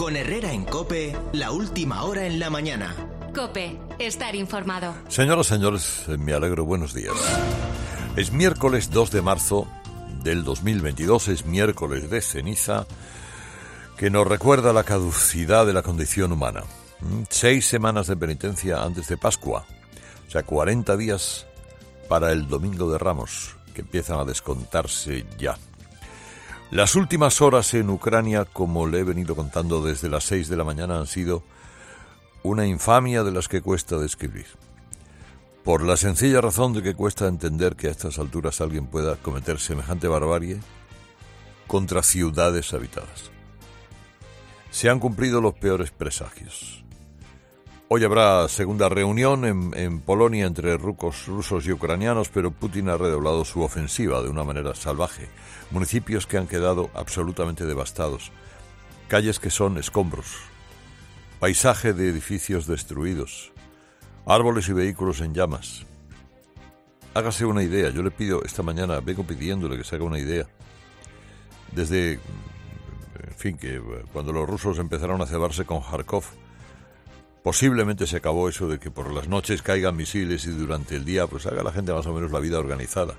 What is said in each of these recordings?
Con Herrera en COPE, la última hora en la mañana. COPE, estar informado. Señoras, señores, me alegro, buenos días. Es miércoles 2 de marzo del 2022, es miércoles de ceniza, que nos recuerda la caducidad de la condición humana. 6 semanas de penitencia antes de Pascua, o sea, 40 días para el Domingo de Ramos, que empiezan a descontarse ya. Las últimas horas en Ucrania, como le he venido contando desde las 6 de la mañana, han sido una infamia de las que cuesta describir. Por la sencilla razón de que cuesta entender que a estas alturas alguien pueda cometer semejante barbarie contra ciudades habitadas. Se han cumplido los peores presagios. Hoy habrá segunda reunión en Polonia entre rusos y ucranianos, pero Putin ha redoblado su ofensiva de una manera salvaje. Municipios que han quedado absolutamente devastados, calles que son escombros, paisaje de edificios destruidos, árboles y vehículos en llamas. Hágase una idea, yo le pido esta mañana, vengo pidiéndole que se haga una idea. Desde, en fin, que cuando los rusos empezaron a cebarse con Kharkov, posiblemente se acabó eso de que por las noches caigan misiles y durante el día pues haga la gente más o menos la vida organizada.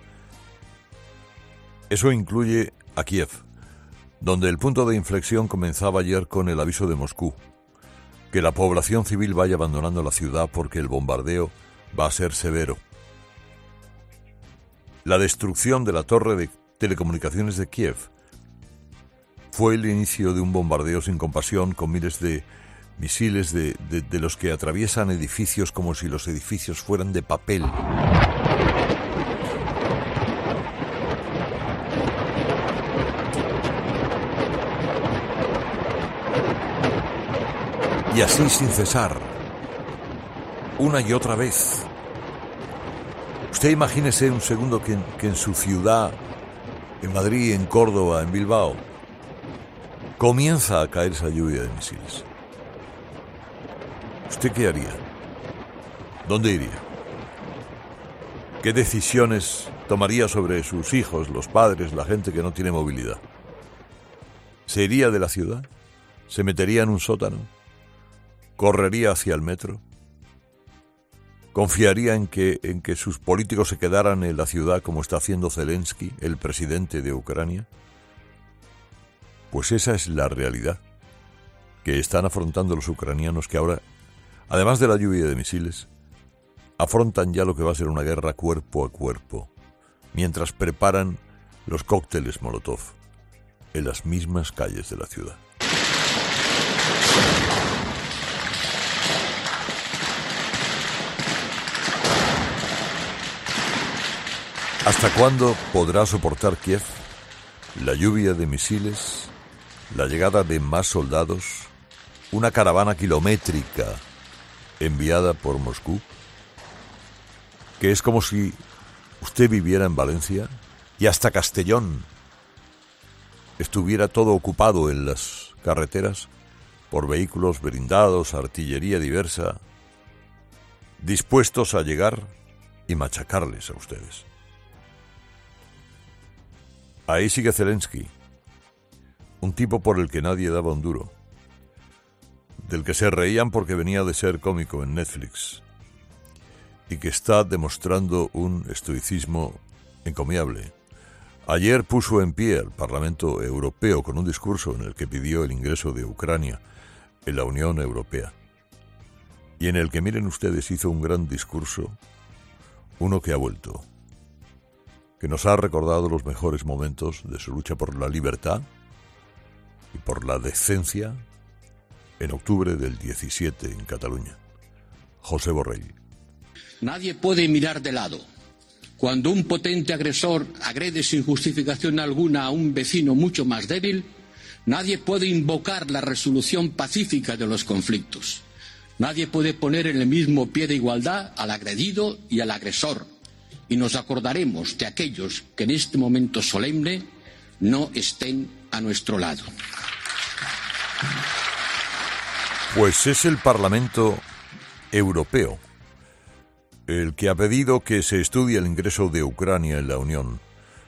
Eso incluye a Kiev, donde el punto de inflexión comenzaba ayer con el aviso de Moscú, que la población civil vaya abandonando la ciudad porque el bombardeo va a ser severo. La destrucción de la torre de telecomunicaciones de Kiev fue el inicio de un bombardeo sin compasión con miles de misiles de los que atraviesan edificios como si los edificios fueran de papel. Y así sin cesar, una y otra vez. Usted imagínese un segundo que en su ciudad, en Madrid, en Córdoba, en Bilbao, comienza a caer esa lluvia de misiles. ¿Usted qué haría? ¿Dónde iría? ¿Qué decisiones tomaría sobre sus hijos, los padres, la gente que no tiene movilidad? ¿Se iría de la ciudad? ¿Se metería en un sótano? ¿Correría hacia el metro? ¿Confiaría en que sus políticos se quedaran en la ciudad como está haciendo Zelensky, el presidente de Ucrania? Pues esa es la realidad que están afrontando los ucranianos, que ahora, además de la lluvia de misiles, afrontan ya lo que va a ser una guerra cuerpo a cuerpo, mientras preparan los cócteles Molotov en las mismas calles de la ciudad. ¿Hasta cuándo podrá soportar Kiev la lluvia de misiles, la llegada de más soldados, una caravana kilométrica enviada por Moscú? Que es como si usted viviera en Valencia y hasta Castellón estuviera todo ocupado en las carreteras por vehículos blindados, artillería diversa, dispuestos a llegar y machacarles a ustedes. Ahí sigue Zelensky, un tipo por el que nadie daba un duro, del que se reían porque venía de ser cómico en Netflix, y que está demostrando un estoicismo encomiable. Ayer puso en pie al Parlamento Europeo con un discurso en el que pidió el ingreso de Ucrania en la Unión Europea, y en el que, miren ustedes, hizo un gran discurso, uno que ha vuelto, que nos ha recordado los mejores momentos de su lucha por la libertad y por la decencia en octubre del 17 en Cataluña. José Borrell. Nadie puede mirar de lado cuando un potente agresor agrede sin justificación alguna a un vecino mucho más débil. Nadie puede invocar la resolución pacífica de los conflictos. Nadie puede poner en el mismo pie de igualdad al agredido y al agresor. Y nos acordaremos de aquellos que en este momento solemne no estén a nuestro lado. Pues es el Parlamento Europeo el que ha pedido que se estudie el ingreso de Ucrania en la Unión,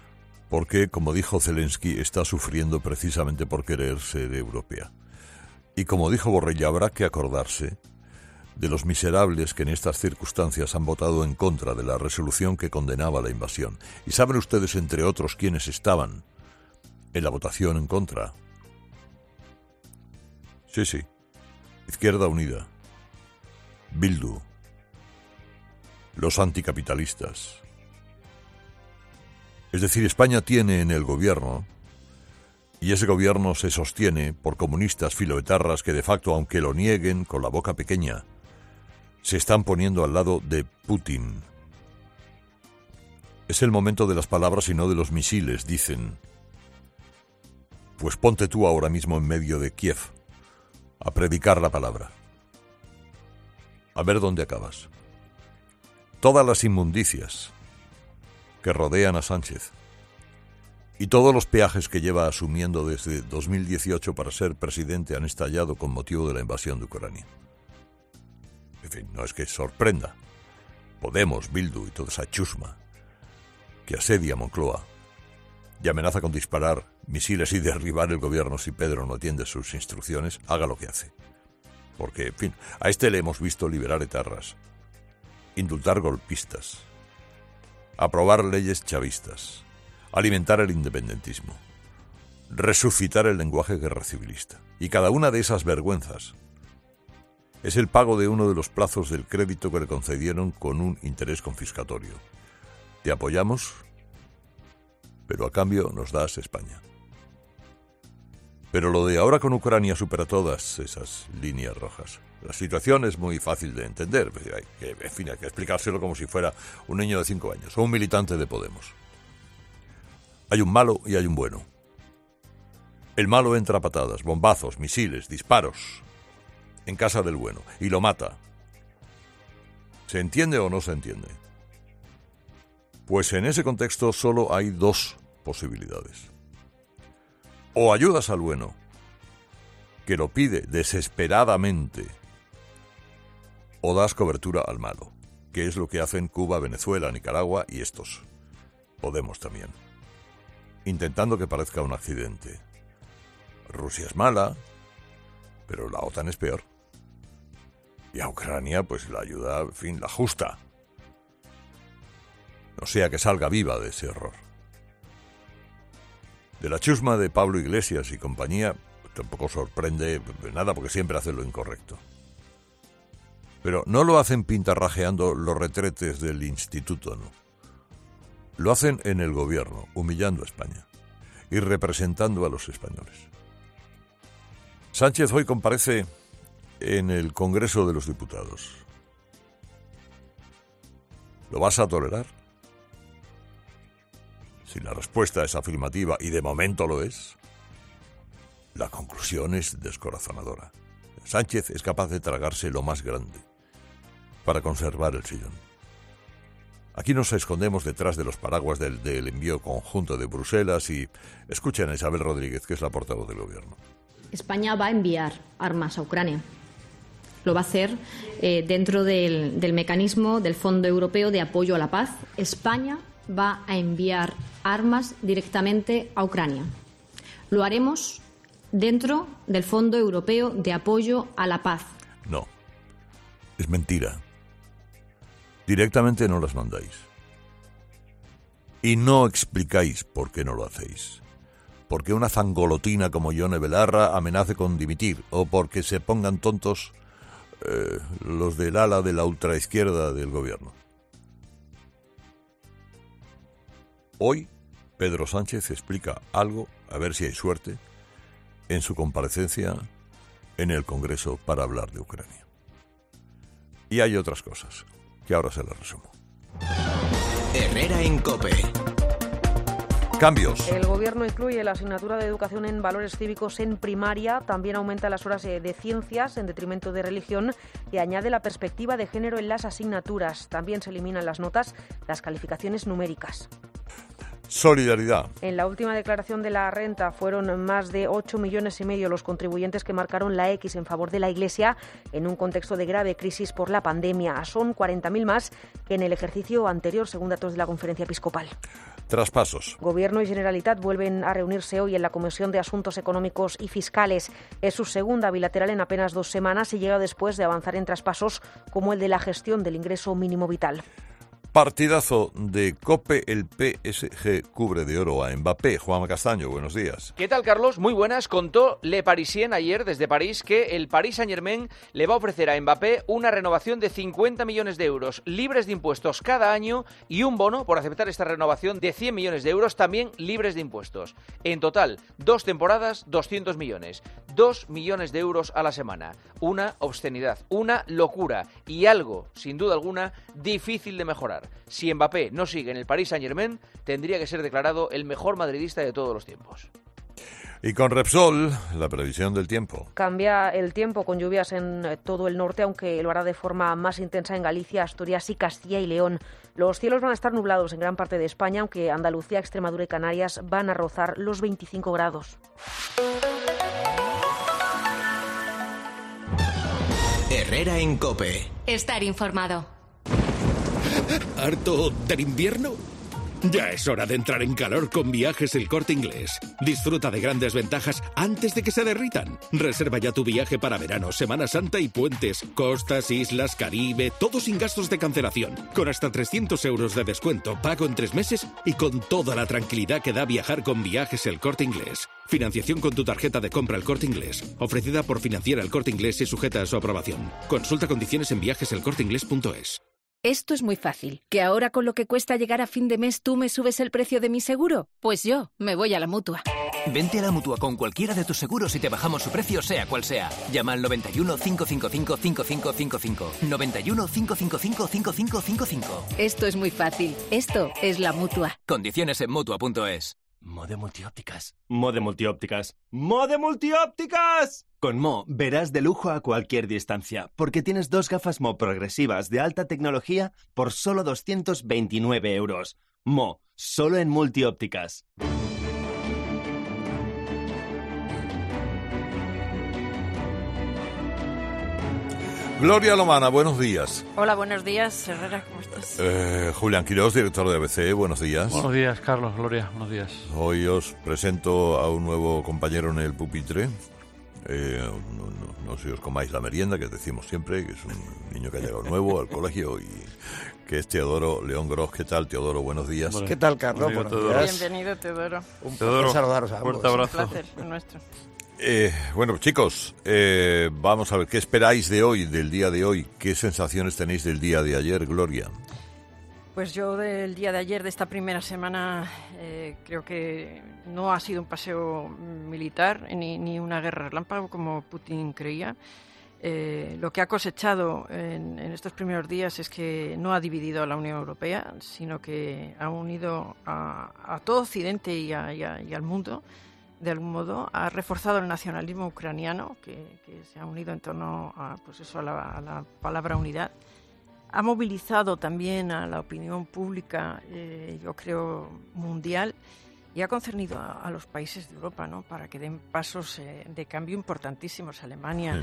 porque, como dijo Zelensky, está sufriendo precisamente por querer ser europea. Y como dijo Borrell, habrá que acordarse de los miserables que en estas circunstancias han votado en contra de la resolución que condenaba la invasión. ¿Y saben ustedes, entre otros, quiénes estaban en la votación en contra? Sí. Izquierda Unida, Bildu, los anticapitalistas. Es decir, España tiene en el gobierno, y ese gobierno se sostiene por comunistas filoetarras que de facto, aunque lo nieguen con la boca pequeña, se están poniendo al lado de Putin. Es el momento de las palabras y no de los misiles, dicen. Pues ponte tú ahora mismo en medio de Kiev a predicar la palabra. A ver dónde acabas. Todas las inmundicias que rodean a Sánchez y todos los peajes que lleva asumiendo desde 2018 para ser presidente han estallado con motivo de la invasión de Ucrania. En fin, no es que sorprenda. Podemos, Bildu y toda esa chusma que asedia Moncloa y amenaza con disparar misiles y derribar el gobierno si Pedro no atiende sus instrucciones, haga lo que hace. Porque, en fin, a este le hemos visto liberar etarras, indultar golpistas, aprobar leyes chavistas, alimentar el independentismo, resucitar el lenguaje guerra civilista. Y cada una de esas vergüenzas es el pago de uno de los plazos del crédito que le concedieron con un interés confiscatorio. Te apoyamos, pero a cambio nos das España. Pero lo de ahora con Ucrania supera todas esas líneas rojas. La situación es muy fácil de entender. Hay que explicárselo como si fuera un niño de 5 años o un militante de Podemos. Hay un malo y hay un bueno. El malo entra a patadas, bombazos, misiles, disparos en casa del bueno y lo mata. ¿Se entiende o no se entiende? Pues en ese contexto solo hay dos posibilidades. O ayudas al bueno, que lo pide desesperadamente, o das cobertura al malo, que es lo que hacen Cuba, Venezuela, Nicaragua y estos. Podemos también. Intentando que parezca un accidente. Rusia es mala, pero la OTAN es peor. Y a Ucrania, pues la ayuda, en fin, la justa. No sea que salga viva de ese error. De la chusma de Pablo Iglesias y compañía, tampoco sorprende nada porque siempre hacen lo incorrecto. Pero no lo hacen pintarrajeando los retretes del instituto, no. Lo hacen en el gobierno, humillando a España y representando a los españoles. Sánchez hoy comparece en el Congreso de los Diputados. ¿Lo vas a tolerar? Si la respuesta es afirmativa, y de momento lo es, la conclusión es descorazonadora. Sánchez es capaz de tragarse lo más grande para conservar el sillón. Aquí nos escondemos detrás de los paraguas del envío conjunto de Bruselas y escuchen a Isabel Rodríguez, que es la portavoz del gobierno. España va a enviar armas a Ucrania. Lo va a hacer dentro del mecanismo del Fondo Europeo de Apoyo a la Paz. España va a enviar armas directamente a Ucrania. Lo haremos dentro del Fondo Europeo de Apoyo a la Paz. No, es mentira. Directamente no las mandáis. Y no explicáis por qué no lo hacéis. Porque una zangolotina como Yone Belarra amenace con dimitir, o porque se pongan tontos los del ala de la ultraizquierda del gobierno. Hoy, Pedro Sánchez explica algo, a ver si hay suerte, en su comparecencia en el Congreso para hablar de Ucrania. Y hay otras cosas, que ahora se las resumo. Herrera en COPE. Cambios. El Gobierno incluye la asignatura de Educación en Valores Cívicos en primaria, también aumenta las horas de ciencias en detrimento de religión y añade la perspectiva de género en las asignaturas. También se eliminan las notas, las calificaciones numéricas. Solidaridad. En la última declaración de la renta fueron más de 8,5 millones los contribuyentes que marcaron la X en favor de la Iglesia en un contexto de grave crisis por la pandemia. Son 40.000 más que en el ejercicio anterior, según datos de la Conferencia Episcopal. Traspasos. Gobierno y Generalitat vuelven a reunirse hoy en la Comisión de Asuntos Económicos y Fiscales. Es su segunda bilateral en apenas 2 semanas y llega después de avanzar en traspasos como el de la gestión del ingreso mínimo vital. Partidazo de COPE, el PSG cubre de oro a Mbappé. Juan Castaño, buenos días. ¿Qué tal, Carlos? Muy buenas. Contó Le Parisien ayer desde París que el Paris Saint-Germain le va a ofrecer a Mbappé una renovación de 50 millones de euros libres de impuestos cada año y un bono por aceptar esta renovación de 100 millones de euros también libres de impuestos. En total, 2 temporadas, 200 millones. 2 millones de euros a la semana. Una obscenidad, una locura y algo, sin duda alguna, difícil de mejorar. Si Mbappé no sigue en el Paris Saint-Germain, tendría que ser declarado el mejor madridista de todos los tiempos. Y con Repsol, la previsión del tiempo. Cambia el tiempo con lluvias en todo el norte, aunque lo hará de forma más intensa en Galicia, Asturias y Castilla y León. Los cielos van a estar nublados en gran parte de España, aunque Andalucía, Extremadura y Canarias van a rozar los 25 grados. Herrera en COPE. Estar informado. ¿Harto del invierno? Ya es hora de entrar en calor con Viajes El Corte Inglés. Disfruta de grandes ventajas antes de que se derritan. Reserva ya tu viaje para verano, Semana Santa y puentes. Costas, islas, Caribe, todo sin gastos de cancelación. Con hasta 300 euros de descuento, pago en 3 meses y con toda la tranquilidad que da viajar con Viajes El Corte Inglés. Financiación con tu tarjeta de compra El Corte Inglés. Ofrecida por Financiera El Corte Inglés y sujeta a su aprobación. Consulta condiciones en viajeselcorteinglés.es. Esto es muy fácil. ¿Que ahora con lo que cuesta llegar a fin de mes tú me subes el precio de mi seguro? Pues yo me voy a la Mutua. Vente a la Mutua con cualquiera de tus seguros y te bajamos su precio sea cual sea. Llama al 91 555 5555. 91 555 5555. Esto es muy fácil. Esto es la Mutua. Condiciones en Mutua.es. Mode Multiópticas. Mode Multiópticas. ¡Mode Multiópticas! Con Mo verás de lujo a cualquier distancia, porque tienes 2 gafas Mo progresivas de alta tecnología por solo 229 euros. Mo, solo en Multiópticas. Gloria Lomana, buenos días. Hola, buenos días, Herrera, ¿cómo estás? Julián Quirós, director de ABC, buenos días. Buenos días, Carlos, Gloria, buenos días. Hoy os presento a un nuevo compañero en el pupitre. No sé si os comáis la merienda, que decimos siempre, que es un niño que ha llegado nuevo al colegio y que es Teodoro León Gros. ¿Qué tal, Teodoro? Buenos días. ¿Qué tal, Carlos? Buenos días. Bienvenido, Teodoro. Un placer saludaros a ambos. Fuerte abrazo. Un placer, es nuestro. Bueno, chicos, vamos a ver, ¿qué esperáis de hoy, del día de hoy? ¿Qué sensaciones tenéis del día de ayer, Gloria? Pues yo del día de ayer, de esta primera semana, creo que no ha sido un paseo militar ni una guerra relámpago como Putin creía. Lo que ha cosechado en estos primeros días es que no ha dividido a la Unión Europea, sino que ha unido a todo Occidente y al mundo. De algún modo ha reforzado el nacionalismo ucraniano, que se ha unido en torno a la palabra unidad. Ha movilizado también a la opinión pública, yo creo, mundial, y ha concernido a los países de Europa, ¿no?, para que den pasos de cambio importantísimos. Alemania,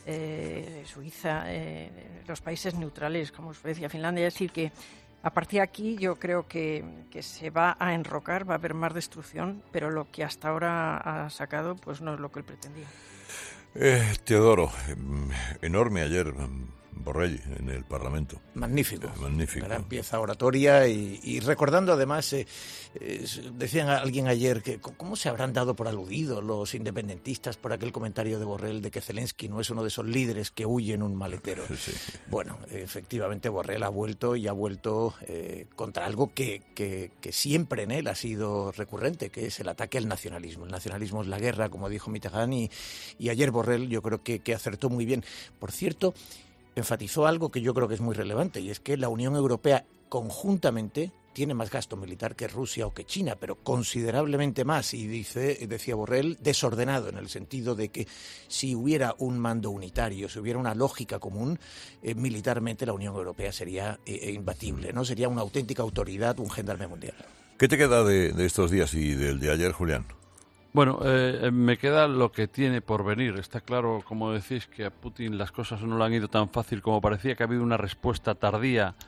Suiza, los países neutrales como Suecia, Finlandia. Es decir, que a partir de aquí yo creo que se va a enrocar, va a haber más destrucción, pero lo que hasta ahora ha sacado pues no es lo que él pretendía. Teodoro, enorme ayer Borrell en el Parlamento. Magnífico. Magnífico. Gran pieza oratoria y recordando además, decían alguien ayer que cómo se habrán dado por aludidos los independentistas por aquel comentario de Borrell de que Zelensky no es uno de esos líderes que huye en un maletero. Sí. Bueno, efectivamente Borrell ha vuelto contra algo que siempre en él ha sido recurrente, que es el ataque al nacionalismo. El nacionalismo es la guerra, como dijo Mitterrand, y ayer Borrell yo creo que acertó muy bien. Por cierto, enfatizó algo que yo creo que es muy relevante, y es que la Unión Europea conjuntamente tiene más gasto militar que Rusia o que China, pero considerablemente más, y decía Borrell, desordenado, en el sentido de que si hubiera un mando unitario, si hubiera una lógica común, militarmente la Unión Europea sería imbatible, ¿no? Sería una auténtica autoridad, un gendarme mundial. ¿Qué te queda de estos días y del de ayer, Julián? Bueno, me queda lo que tiene por venir. Está claro, como decís, que a Putin las cosas no le han ido tan fácil como parecía, que ha habido una respuesta tardía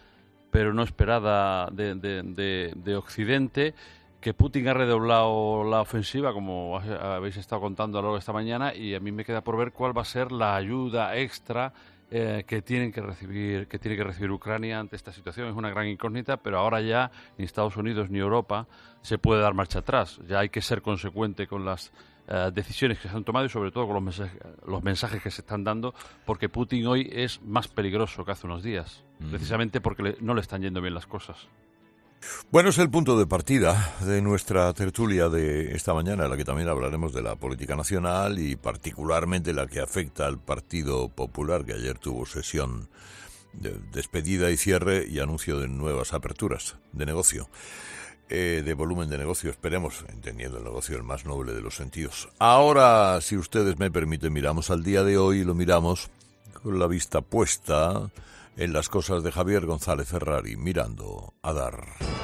pero no esperada de Occidente, que Putin ha redoblado la ofensiva, como habéis estado contando a lo largo de esta mañana, y a mí me queda por ver cuál va a ser la ayuda extra que tiene que recibir Ucrania ante esta situación. Es una gran incógnita, pero ahora ya ni Estados Unidos ni Europa se puede dar marcha atrás. Ya hay que ser consecuente con las decisiones que se han tomado y sobre todo con los mensajes que se están dando, porque Putin hoy es más peligroso que hace unos días, precisamente porque no le están yendo bien las cosas. Bueno, es el punto de partida de nuestra tertulia de esta mañana, en la que también hablaremos de la política nacional y particularmente la que afecta al Partido Popular, que ayer tuvo sesión de despedida y cierre y anuncio de nuevas aperturas de negocio, de volumen de negocio, esperemos, entendiendo el negocio el más noble de los sentidos. Ahora, si ustedes me permiten, miramos al día de hoy y lo miramos con la vista puesta en las cosas de Javier González Ferrari, mirando a dar.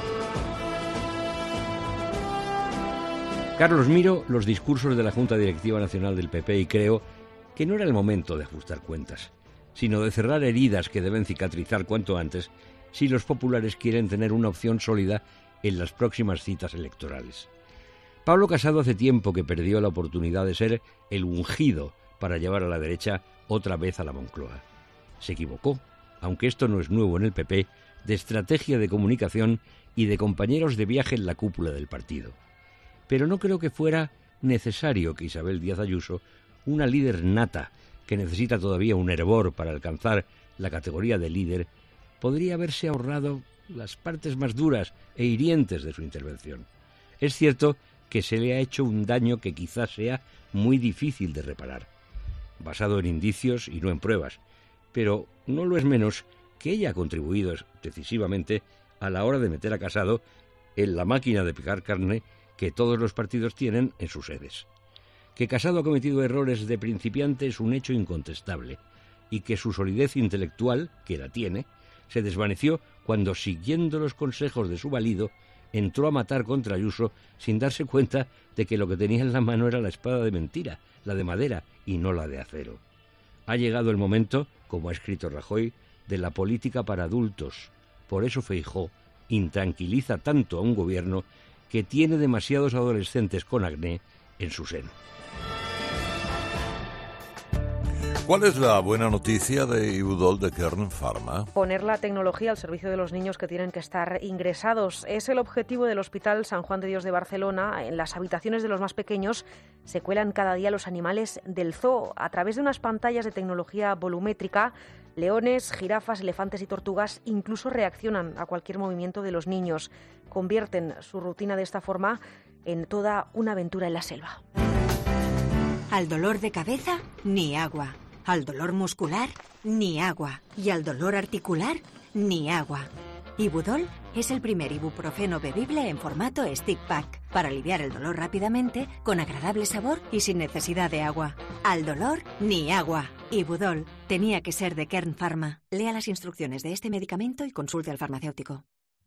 Carlos, miro los discursos de la Junta Directiva Nacional del PP y creo que no era el momento de ajustar cuentas, sino de cerrar heridas que deben cicatrizar cuanto antes si los populares quieren tener una opción sólida en las próximas citas electorales. Pablo Casado hace tiempo que perdió la oportunidad de ser el ungido para llevar a la derecha otra vez a la Moncloa. Se equivocó, aunque esto no es nuevo en el PP, de estrategia de comunicación y de compañeros de viaje en la cúpula del partido. Pero no creo que fuera necesario que Isabel Díaz Ayuso, una líder nata que necesita todavía un hervor para alcanzar la categoría de líder, podría haberse ahorrado las partes más duras e hirientes de su intervención. Es cierto que se le ha hecho un daño que quizás sea muy difícil de reparar, basado en indicios y no en pruebas, pero no lo es menos que ella ha contribuido decisivamente a la hora de meter a Casado en la máquina de picar carne que todos los partidos tienen en sus sedes. Que Casado ha cometido errores de principiante es un hecho incontestable, y que su solidez intelectual, que la tiene, se desvaneció cuando, siguiendo los consejos de su valido, entró a matar contra Ayuso sin darse cuenta de que lo que tenía en la mano era la espada de mentira, la de madera y no la de acero. Ha llegado el momento, como ha escrito Rajoy, de la política para adultos. Por eso Feijóo intranquiliza tanto a un gobierno que tiene demasiados adolescentes con acné en su seno. ¿Cuál es la buena noticia de Ibudol de Kern Pharma? Poner la tecnología al servicio de los niños que tienen que estar ingresados. Es el objetivo del Hospital San Juan de Dios de Barcelona. En las habitaciones de los más pequeños se cuelan cada día los animales del zoo. A través de unas pantallas de tecnología volumétrica, leones, jirafas, elefantes y tortugas incluso reaccionan a cualquier movimiento de los niños. Convierten su rutina de esta forma en toda una aventura en la selva. Al dolor de cabeza, ni agua. Al dolor muscular, ni agua. Y al dolor articular, ni agua. Ibudol es el primer ibuprofeno bebible en formato stick pack para aliviar el dolor rápidamente, con agradable sabor y sin necesidad de agua. Al dolor, ni agua. Ibudol tenía que ser de Kern Pharma. Lea las instrucciones de este medicamento y consulte al farmacéutico.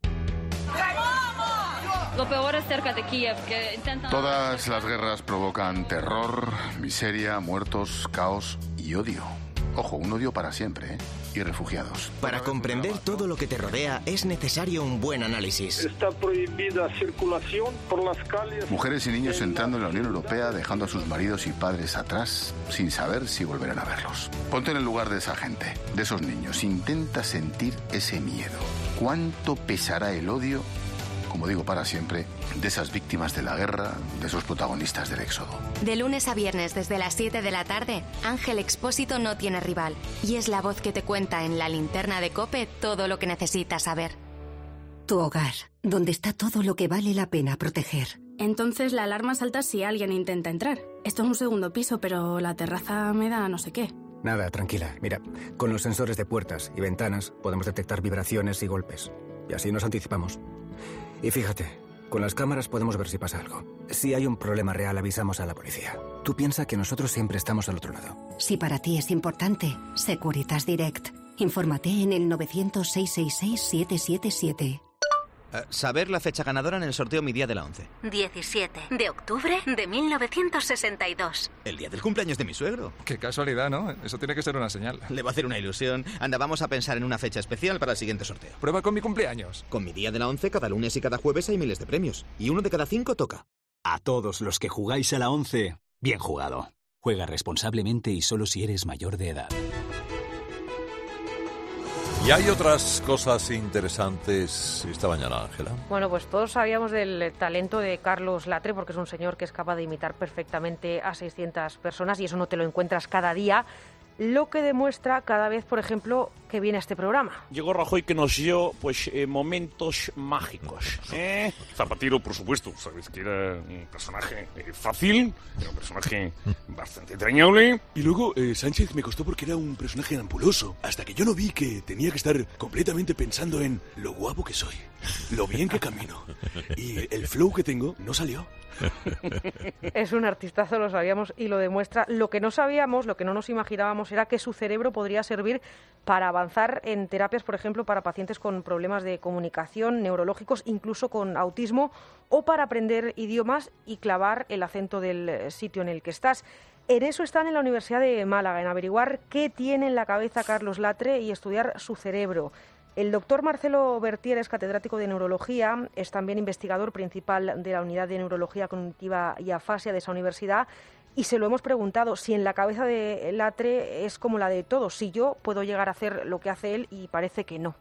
Lo peor es cerca de Kiev, que intentan... Todas las guerras provocan terror, miseria, muertos, caos y odio. Ojo, un odio para siempre, ¿eh? Y refugiados. Para comprender todo lo que te rodea es necesario un buen análisis. Está prohibida circulación por las calles. Mujeres y niños entrando en la Unión Europea, dejando a sus maridos y padres atrás, sin saber si volverán a verlos. Ponte en el lugar de esa gente, de esos niños. Intenta sentir ese miedo. ¿Cuánto pesará el odio, como digo, para siempre, de esas víctimas de la guerra, de esos protagonistas del éxodo? De lunes a viernes desde las 7 de la tarde, Ángel Expósito no tiene rival y es la voz que te cuenta en la linterna de COPE todo lo que necesitas saber. Tu hogar, donde está todo lo que vale la pena proteger. Entonces la alarma salta si alguien intenta entrar. Esto es un segundo piso, pero la terraza me da no sé qué. Nada, tranquila. Mira, con los sensores de puertas y ventanas podemos detectar vibraciones y golpes. Y así nos anticipamos. Y fíjate, con las cámaras podemos ver si pasa algo. Si hay un problema real, avisamos a la policía. Tú piensa que nosotros siempre estamos al otro lado. Si para ti es importante, Securitas Direct. Infórmate en el 900-666-777. Saber la fecha ganadora en el sorteo Mi Día de la 11. 17 de octubre de 1962. El día del cumpleaños de mi suegro. Qué casualidad, ¿no? Eso tiene que ser una señal. Le va a hacer una ilusión. Anda, vamos a pensar en una fecha especial para el siguiente sorteo. Prueba con mi cumpleaños. Con Mi Día de la 11, cada lunes y cada jueves hay miles de premios. Y 1 de cada 5 toca. A todos los que jugáis a la 11, bien jugado. Juega responsablemente y solo si eres mayor de edad. Y hay otras cosas interesantes esta mañana, Ángela. Bueno, pues todos sabíamos del talento de Carlos Latre, porque es un señor que es capaz de imitar perfectamente a 600 personas y eso no te lo encuentras cada día. Lo que demuestra cada vez, por ejemplo, que viene a este programa. Llegó Rajoy, que nos dio momentos mágicos. Zapatero, por supuesto, sabes que era un personaje fácil, era un personaje bastante entrañable. Y luego Sánchez me costó porque era un personaje ampuloso, hasta que yo no vi que tenía que estar completamente pensando en lo guapo que soy, lo bien que camino y el flow que tengo no salió. Es un artistazo, lo sabíamos y lo demuestra. Lo que no sabíamos, lo que no nos imaginábamos era que su cerebro podría servir para avanzar en terapias, por ejemplo, para pacientes con problemas de comunicación, neurológicos, incluso con autismo, o para aprender idiomas y clavar el acento del sitio en el que estás. En eso están en la Universidad de Málaga, en averiguar qué tiene en la cabeza Carlos Latre y estudiar su cerebro. El doctor Marcelo Bertier es catedrático de neurología, es también investigador principal de la Unidad de Neurología Cognitiva y Afasia de esa universidad y se lo hemos preguntado si en la cabeza de Latre es como la de todos, si yo puedo llegar a hacer lo que hace él y parece que no.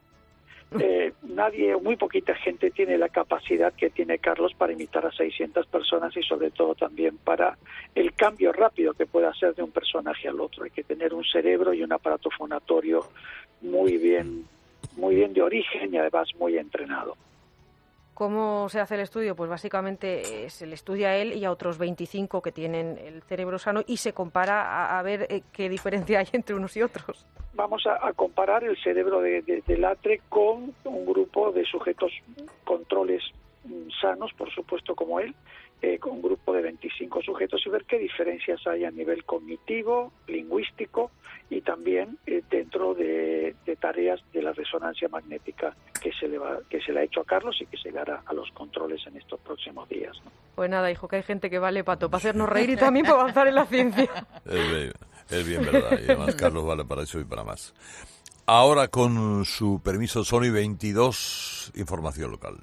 Nadie, muy poquita gente tiene la capacidad que tiene Carlos para imitar a 600 personas y sobre todo también para el cambio rápido que puede hacer de un personaje al otro. Hay que tener un cerebro y un aparato fonatorio muy bien de origen y además muy entrenado. ¿Cómo se hace el estudio? Pues básicamente se le estudia a él y a otros 25 que tienen el cerebro sano y se compara a ver qué diferencia hay entre unos y otros. Vamos a comparar el cerebro de Latre con un grupo de sujetos controles sanos, por supuesto, como él, con un grupo de 25 sujetos y ver qué diferencias hay a nivel cognitivo, lingüístico y también dentro de tareas de la resonancia magnética que se le ha hecho a Carlos y que se le hará a los controles en estos próximos días, ¿no? Pues nada, hijo, que hay gente que vale pato para hacernos reír y también para avanzar en la ciencia. Es bien verdad, y además Carlos vale para eso y para más. Ahora, con su permiso, Sony 22, información local.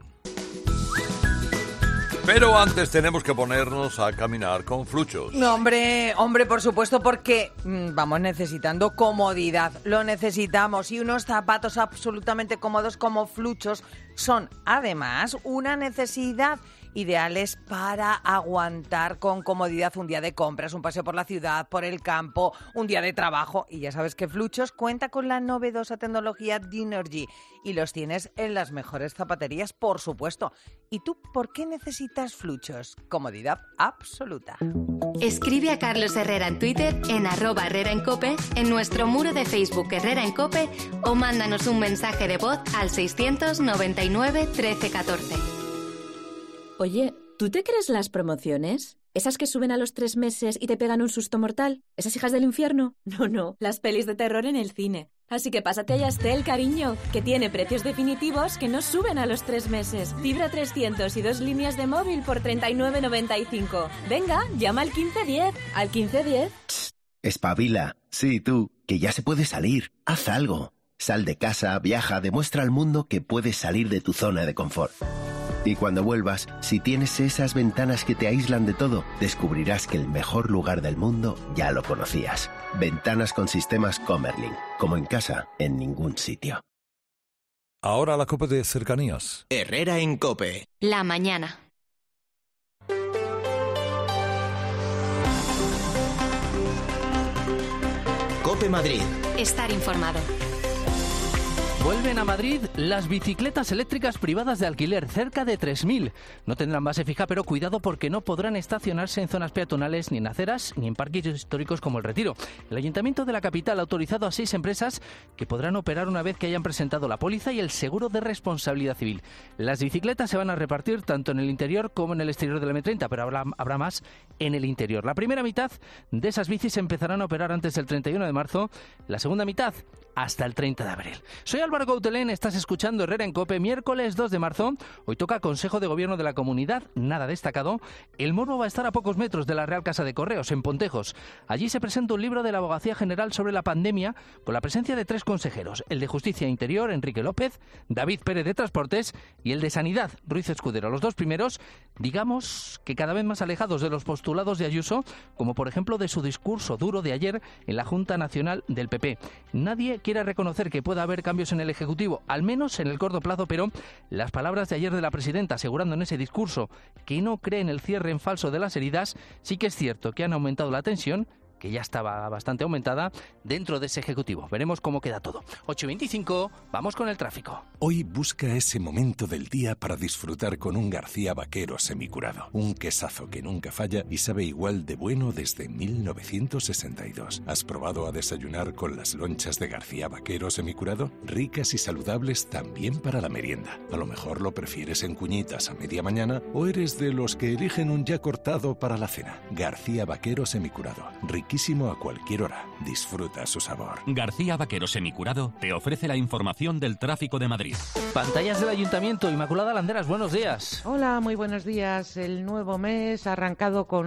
Pero antes tenemos que ponernos a caminar con Fluchos. No, hombre, por supuesto, porque vamos necesitando comodidad. Lo necesitamos y unos zapatos absolutamente cómodos como Fluchos son, además, una necesidad. Ideales para aguantar con comodidad un día de compras, un paseo por la ciudad, por el campo, un día de trabajo. Y ya sabes que Fluchos cuenta con la novedosa tecnología Dynergy y los tienes en las mejores zapaterías, por supuesto. ¿Y tú por qué necesitas Fluchos? Comodidad absoluta. Escribe a Carlos Herrera en Twitter, en @HerreraEnCope, en nuestro muro de Facebook Herrera en Cope o mándanos un mensaje de voz al 699 13 14. Oye, ¿tú te crees las promociones? ¿Esas que suben a los 3 meses y te pegan un susto mortal? ¿Esas hijas del infierno? No, las pelis de terror en el cine. Así que pásate a Yastel, cariño, que tiene precios definitivos que no suben a los 3 meses. Fibra 300 y 2 líneas de móvil por 39,95. Venga, llama al 1510. ¿Al 1510? Espabila. Sí, tú, que ya se puede salir. Haz algo. Sal de casa, viaja, demuestra al mundo que puedes salir de tu zona de confort. Y cuando vuelvas, si tienes esas ventanas que te aíslan de todo, descubrirás que el mejor lugar del mundo ya lo conocías. Ventanas con sistemas Comerlin. Como en casa, en ningún sitio. Ahora la COPE de cercanías. Herrera en COPE. La mañana. COPE Madrid. Estar informado. Vuelven a Madrid las bicicletas eléctricas privadas de alquiler, cerca de 3.000. No tendrán base fija, pero cuidado porque no podrán estacionarse en zonas peatonales, ni en aceras, ni en parques históricos como el Retiro. El Ayuntamiento de la capital ha autorizado a 6 empresas que podrán operar una vez que hayan presentado la póliza y el seguro de responsabilidad civil. Las bicicletas se van a repartir tanto en el interior como en el exterior de la M30, pero habrá más en el interior. La primera mitad de esas bicis empezarán a operar antes del 31 de marzo, la segunda mitad hasta el 30 de abril. Soy Álvaro Álvaro Coutelén, estás escuchando Herrera en COPE, miércoles 2 de marzo. Hoy toca Consejo de Gobierno de la Comunidad, nada destacado. El Morbo va a estar a pocos metros de la Real Casa de Correos, en Pontejos. Allí se presenta un libro de la Abogacía General sobre la pandemia, con la presencia de 3 consejeros, el de Justicia e Interior, Enrique López, David Pérez de Transportes y el de Sanidad, Ruiz Escudero. Los dos primeros, digamos que cada vez más alejados de los postulados de Ayuso, como por ejemplo de su discurso duro de ayer en la Junta Nacional del PP. Nadie quiere reconocer que pueda haber cambios en el Ejecutivo, al menos en el corto plazo, pero las palabras de ayer de la presidenta asegurando en ese discurso que no cree en el cierre en falso de las heridas, sí que es cierto que han aumentado la tensión, que ya estaba bastante aumentada, dentro de ese Ejecutivo. Veremos cómo queda todo. 8:25, vamos con el tráfico. Hoy busca ese momento del día para disfrutar con un García Vaquero semicurado. Un quesazo que nunca falla y sabe igual de bueno desde 1962. ¿Has probado a desayunar con las lonchas de García Vaquero semicurado? Ricas y saludables también para la merienda. A lo mejor lo prefieres en cuñitas a media mañana o eres de los que eligen un ya cortado para la cena. García Vaquero semicurado. Riquísimo a cualquier hora. Disfruta su sabor. García Vaquero semicurado te ofrece la información del tráfico de Madrid. Pantallas del Ayuntamiento. Inmaculada Landeras, buenos días. Hola, muy buenos días. El nuevo mes ha arrancado con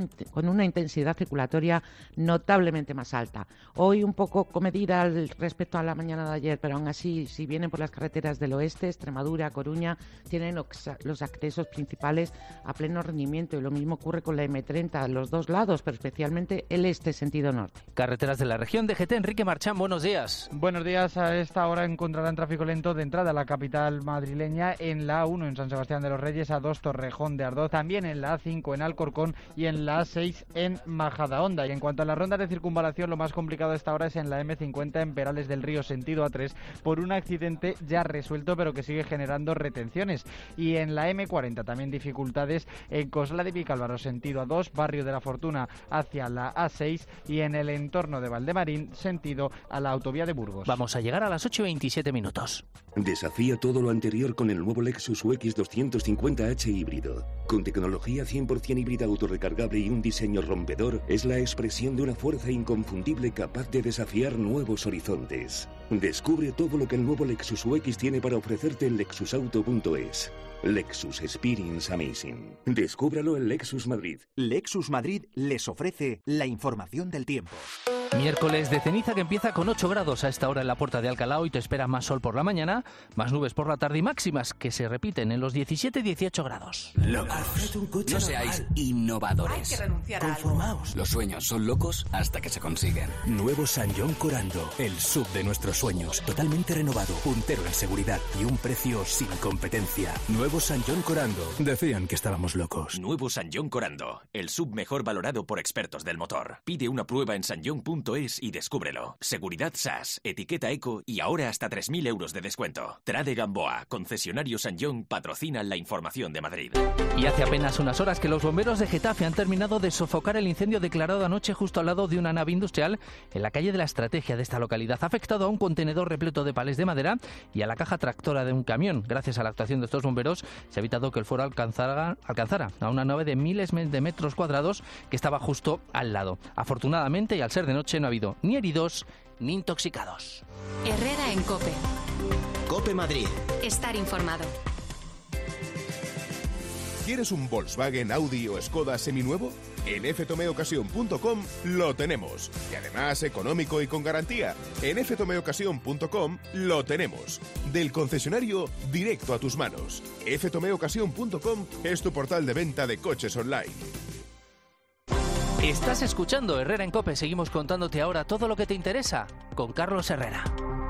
una intensidad circulatoria notablemente más alta. Hoy un poco comedida respecto a la mañana de ayer, pero aún así, si vienen por las carreteras del oeste, Extremadura, Coruña, tienen los accesos principales a pleno rendimiento. Y lo mismo ocurre con la M30 a los dos lados, pero especialmente el este sentido norte. Carreteras de la región, DGT, Enrique Marchán, buenos días. Buenos días. A esta hora encontrarán tráfico lento de entrada a la capital madrileña en la A1 en San Sebastián de los Reyes, A2 Torrejón de Ardoz, también en la A5 en Alcorcón y en la A6 en Majadahonda. Y en cuanto a las rondas de circunvalación, lo más complicado a esta hora es en la M50 en Perales del Río sentido A3 por un accidente ya resuelto pero que sigue generando retenciones. Y en la M40 también dificultades en Cosla de Vicálvaro sentido A2, Barrio de la Fortuna hacia la A6 y en el entorno de Valdemarín sentido a la autovía de Burgos. Vamos a llegar a las 8:27 minutos. Desafía todo lo anterior con el nuevo Lexus UX 250h híbrido. Con tecnología 100% híbrida autorrecargable y un diseño rompedor, es la expresión de una fuerza inconfundible capaz de desafiar nuevos horizontes. Descubre todo lo que el nuevo Lexus UX tiene para ofrecerte en lexusauto.es. Lexus Experience Amazing. Descúbralo en Lexus Madrid. Lexus Madrid les ofrece la información del tiempo. Miércoles de ceniza que empieza con 8 grados a esta hora en la Puerta de Alcalá. Hoy te espera más sol por la mañana, más nubes por la tarde y máximas que se repiten en los 17 y 18 grados. Locos. No seáis innovadores. Hay que renunciar a Conformaos. Los sueños son locos hasta que se consiguen. Nuevo San John Corando, el sub de nuestros sueños. Totalmente renovado, puntero en seguridad y un precio sin competencia. Nuevo San John Corando. Decían que estábamos locos. Nuevo San John Corando, el sub mejor valorado por expertos del motor. Pide una prueba en sanjon.es y descúbrelo. Seguridad SAS, etiqueta eco y ahora hasta 3.000 euros de descuento. Trade Gamboa, concesionario San John, patrocinan la información de Madrid. Y hace apenas unas horas que los bomberos de Getafe han terminado de sofocar el incendio declarado anoche justo al lado de una nave industrial en la calle de la Estrategia de esta localidad. Ha afectado a un contenedor repleto de palés de madera y a la caja tractora de un camión. Gracias a la actuación de estos bomberos se ha evitado que el fuego alcanzara a una nave de miles de metros cuadrados que estaba justo al lado. Afortunadamente, y al ser de noche, no ha habido ni heridos ni intoxicados. Herrera en COPE. COPE Madrid. Estar informado. ¿Quieres un Volkswagen, Audi o Skoda seminuevo? En ftomeocasión.com lo tenemos. Y además económico y con garantía. En ftomeocasión.com lo tenemos. Del concesionario directo a tus manos. ftomeocasión.com es tu portal de venta de coches online. Estás escuchando Herrera en COPE. Seguimos contándote ahora todo lo que te interesa con Carlos Herrera.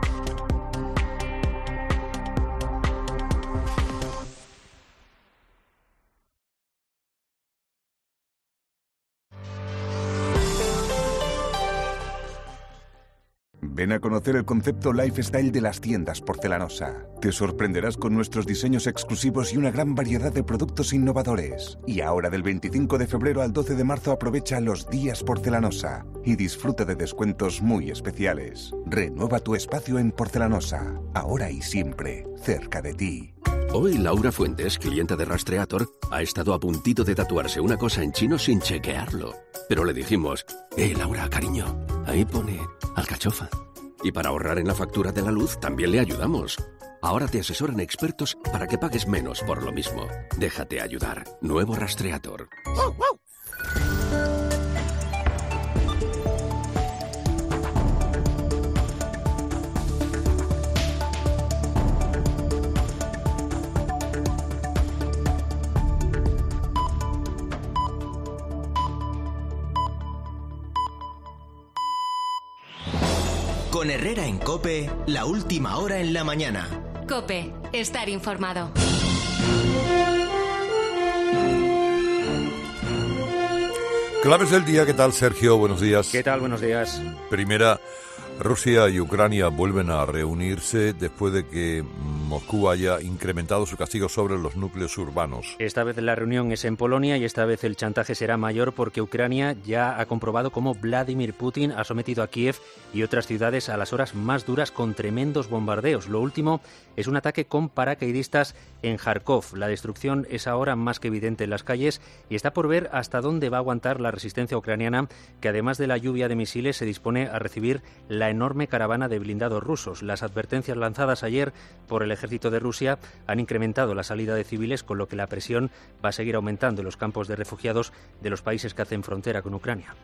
Ven a conocer el concepto lifestyle de las tiendas Porcelanosa. Te sorprenderás con nuestros diseños exclusivos y una gran variedad de productos innovadores. Y ahora del 25 de febrero al 12 de marzo aprovecha los días Porcelanosa y disfruta de descuentos muy especiales. Renueva tu espacio en Porcelanosa, ahora y siempre, cerca de ti. Hoy Laura Fuentes, clienta de Rastreator, ha estado a puntito de tatuarse una cosa en chino sin chequearlo. Pero le dijimos, Laura, cariño, ahí pone alcachofa. Y para ahorrar en la factura de la luz también le ayudamos. Ahora te asesoran expertos para que pagues menos por lo mismo. Déjate ayudar. Nuevo Rastreator. Con Herrera en COPE, la última hora en la mañana. COPE, estar informado. Claves del día, ¿qué tal, Sergio? Buenos días. ¿Qué tal? Buenos días. Primera, Rusia y Ucrania vuelven a reunirse después de que Moscú haya incrementado su castigo sobre los núcleos urbanos. Esta vez la reunión es en Polonia y esta vez el chantaje será mayor porque Ucrania ya ha comprobado cómo Vladimir Putin ha sometido a Kiev y otras ciudades a las horas más duras con tremendos bombardeos. Lo último es un ataque con paracaidistas en Kharkov. La destrucción es ahora más que evidente en las calles y está por ver hasta dónde va a aguantar la resistencia ucraniana, que además de la lluvia de misiles se dispone a recibir la enorme caravana de blindados rusos. Las advertencias lanzadas ayer por el ejército de Rusia han incrementado la salida de civiles, con lo que la presión va a seguir aumentando en los campos de refugiados de los países que hacen frontera con Ucrania.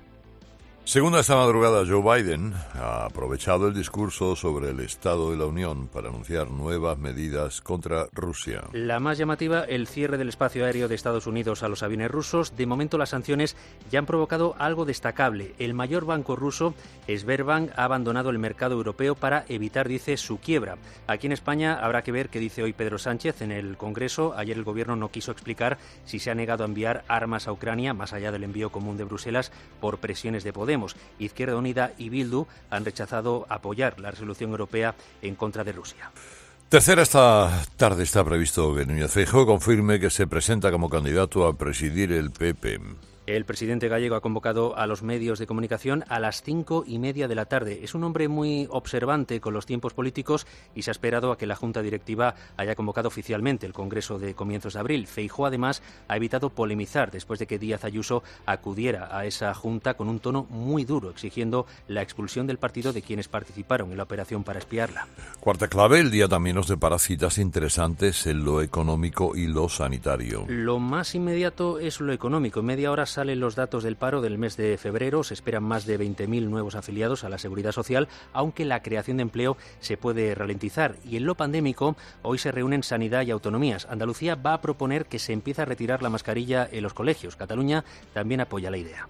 Según esta madrugada, Joe Biden ha aprovechado el discurso sobre el Estado de la Unión para anunciar nuevas medidas contra Rusia. La más llamativa, el cierre del espacio aéreo de Estados Unidos a los aviones rusos. De momento, las sanciones ya han provocado algo destacable. El mayor banco ruso, Sberbank, ha abandonado el mercado europeo para evitar, dice, su quiebra. Aquí en España habrá que ver qué dice hoy Pedro Sánchez en el Congreso. Ayer el Gobierno no quiso explicar si se ha negado a enviar armas a Ucrania, más allá del envío común de Bruselas, por presiones de Podemos. Izquierda Unida y Bildu han rechazado apoyar la resolución europea en contra de Rusia. Tercera, esta tarde está previsto que Núñez Feijóo confirme que se presenta como candidato a presidir el PP. El presidente gallego ha convocado a los medios de comunicación a las 5:30 de la tarde. Es un hombre muy observante con los tiempos políticos y se ha esperado a que la Junta Directiva haya convocado oficialmente el Congreso de comienzos de abril. Feijóo, además, ha evitado polemizar después de que Díaz Ayuso acudiera a esa Junta con un tono muy duro, exigiendo la expulsión del partido de quienes participaron en la operación para espiarla. Cuarta clave, el día también nos depara citas interesantes en lo económico y lo sanitario. Lo más inmediato es lo económico. En media hora salen los datos del paro del mes de febrero. Se esperan más de 20.000 nuevos afiliados a la Seguridad Social, aunque la creación de empleo se puede ralentizar. Y en lo pandémico, hoy se reúnen Sanidad y autonomías. Andalucía va a proponer que se empiece a retirar la mascarilla en los colegios. Cataluña también apoya la idea.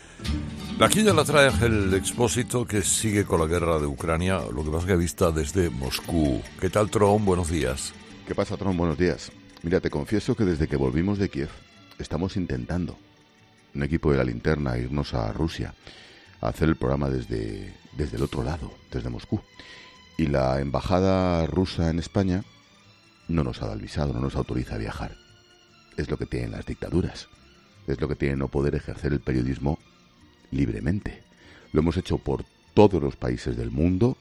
La quilla la trae Ángel Expósito, que sigue con la guerra de Ucrania, lo que pasa que vista desde Moscú. ¿Qué tal, Tron? Buenos días. ¿Qué pasa, Tron? Buenos días. Mira, te confieso que desde que volvimos de Kiev estamos intentando, un equipo de la linterna, irnos a Rusia a hacer el programa desde el otro lado, desde Moscú. Y la embajada rusa en España no nos ha dado el visado, no nos autoriza a viajar. Es lo que tienen las dictaduras. Es lo que tiene no poder ejercer el periodismo libremente. Lo hemos hecho por todos los países del mundo,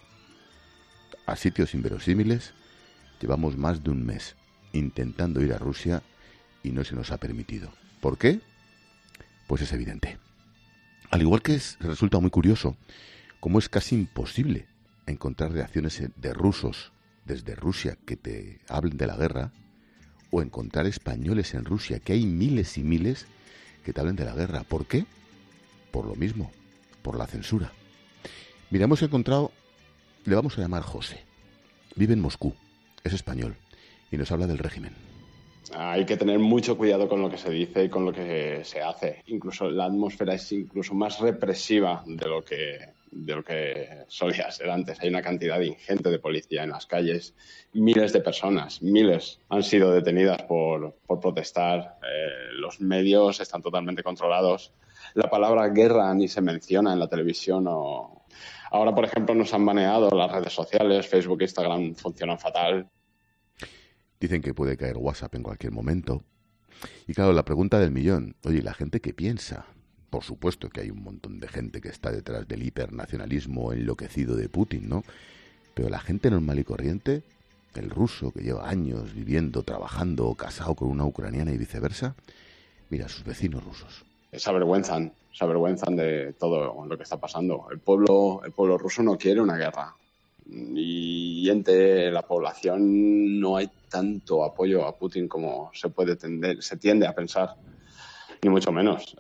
a sitios inverosímiles. Llevamos más de un mes intentando ir a Rusia y no se nos ha permitido. ¿Por qué? Pues es evidente. Al igual que resulta muy curioso cómo es casi imposible encontrar reacciones de rusos desde Rusia que te hablen de la guerra, o encontrar españoles en Rusia, que hay miles y miles que te hablen de la guerra. ¿Por qué? Por lo mismo, por la censura. Mira, hemos encontrado, le vamos a llamar José. Vive en Moscú, es español y nos habla del régimen. Hay que tener mucho cuidado con lo que se dice y con lo que se hace. Incluso la atmósfera es incluso más represiva de lo que solía ser antes. Hay una cantidad ingente de policía en las calles. Miles de personas, miles, han sido detenidas por protestar. Los medios están totalmente controlados. La palabra guerra ni se menciona en la televisión. Ahora, por ejemplo, nos han baneado las redes sociales. Facebook e Instagram funcionan fatal. Dicen que puede caer WhatsApp en cualquier momento. Y claro, la pregunta del millón. Oye, ¿la gente qué piensa? Por supuesto que hay un montón de gente que está detrás del hipernacionalismo enloquecido de Putin, ¿no? Pero la gente normal y corriente, el ruso que lleva años viviendo, trabajando, casado con una ucraniana y viceversa, mira, sus vecinos rusos. Se avergüenzan de todo lo que está pasando. El pueblo ruso no quiere una guerra. y entre la población no hay tanto apoyo a Putin como se tiende a pensar, ni mucho menos.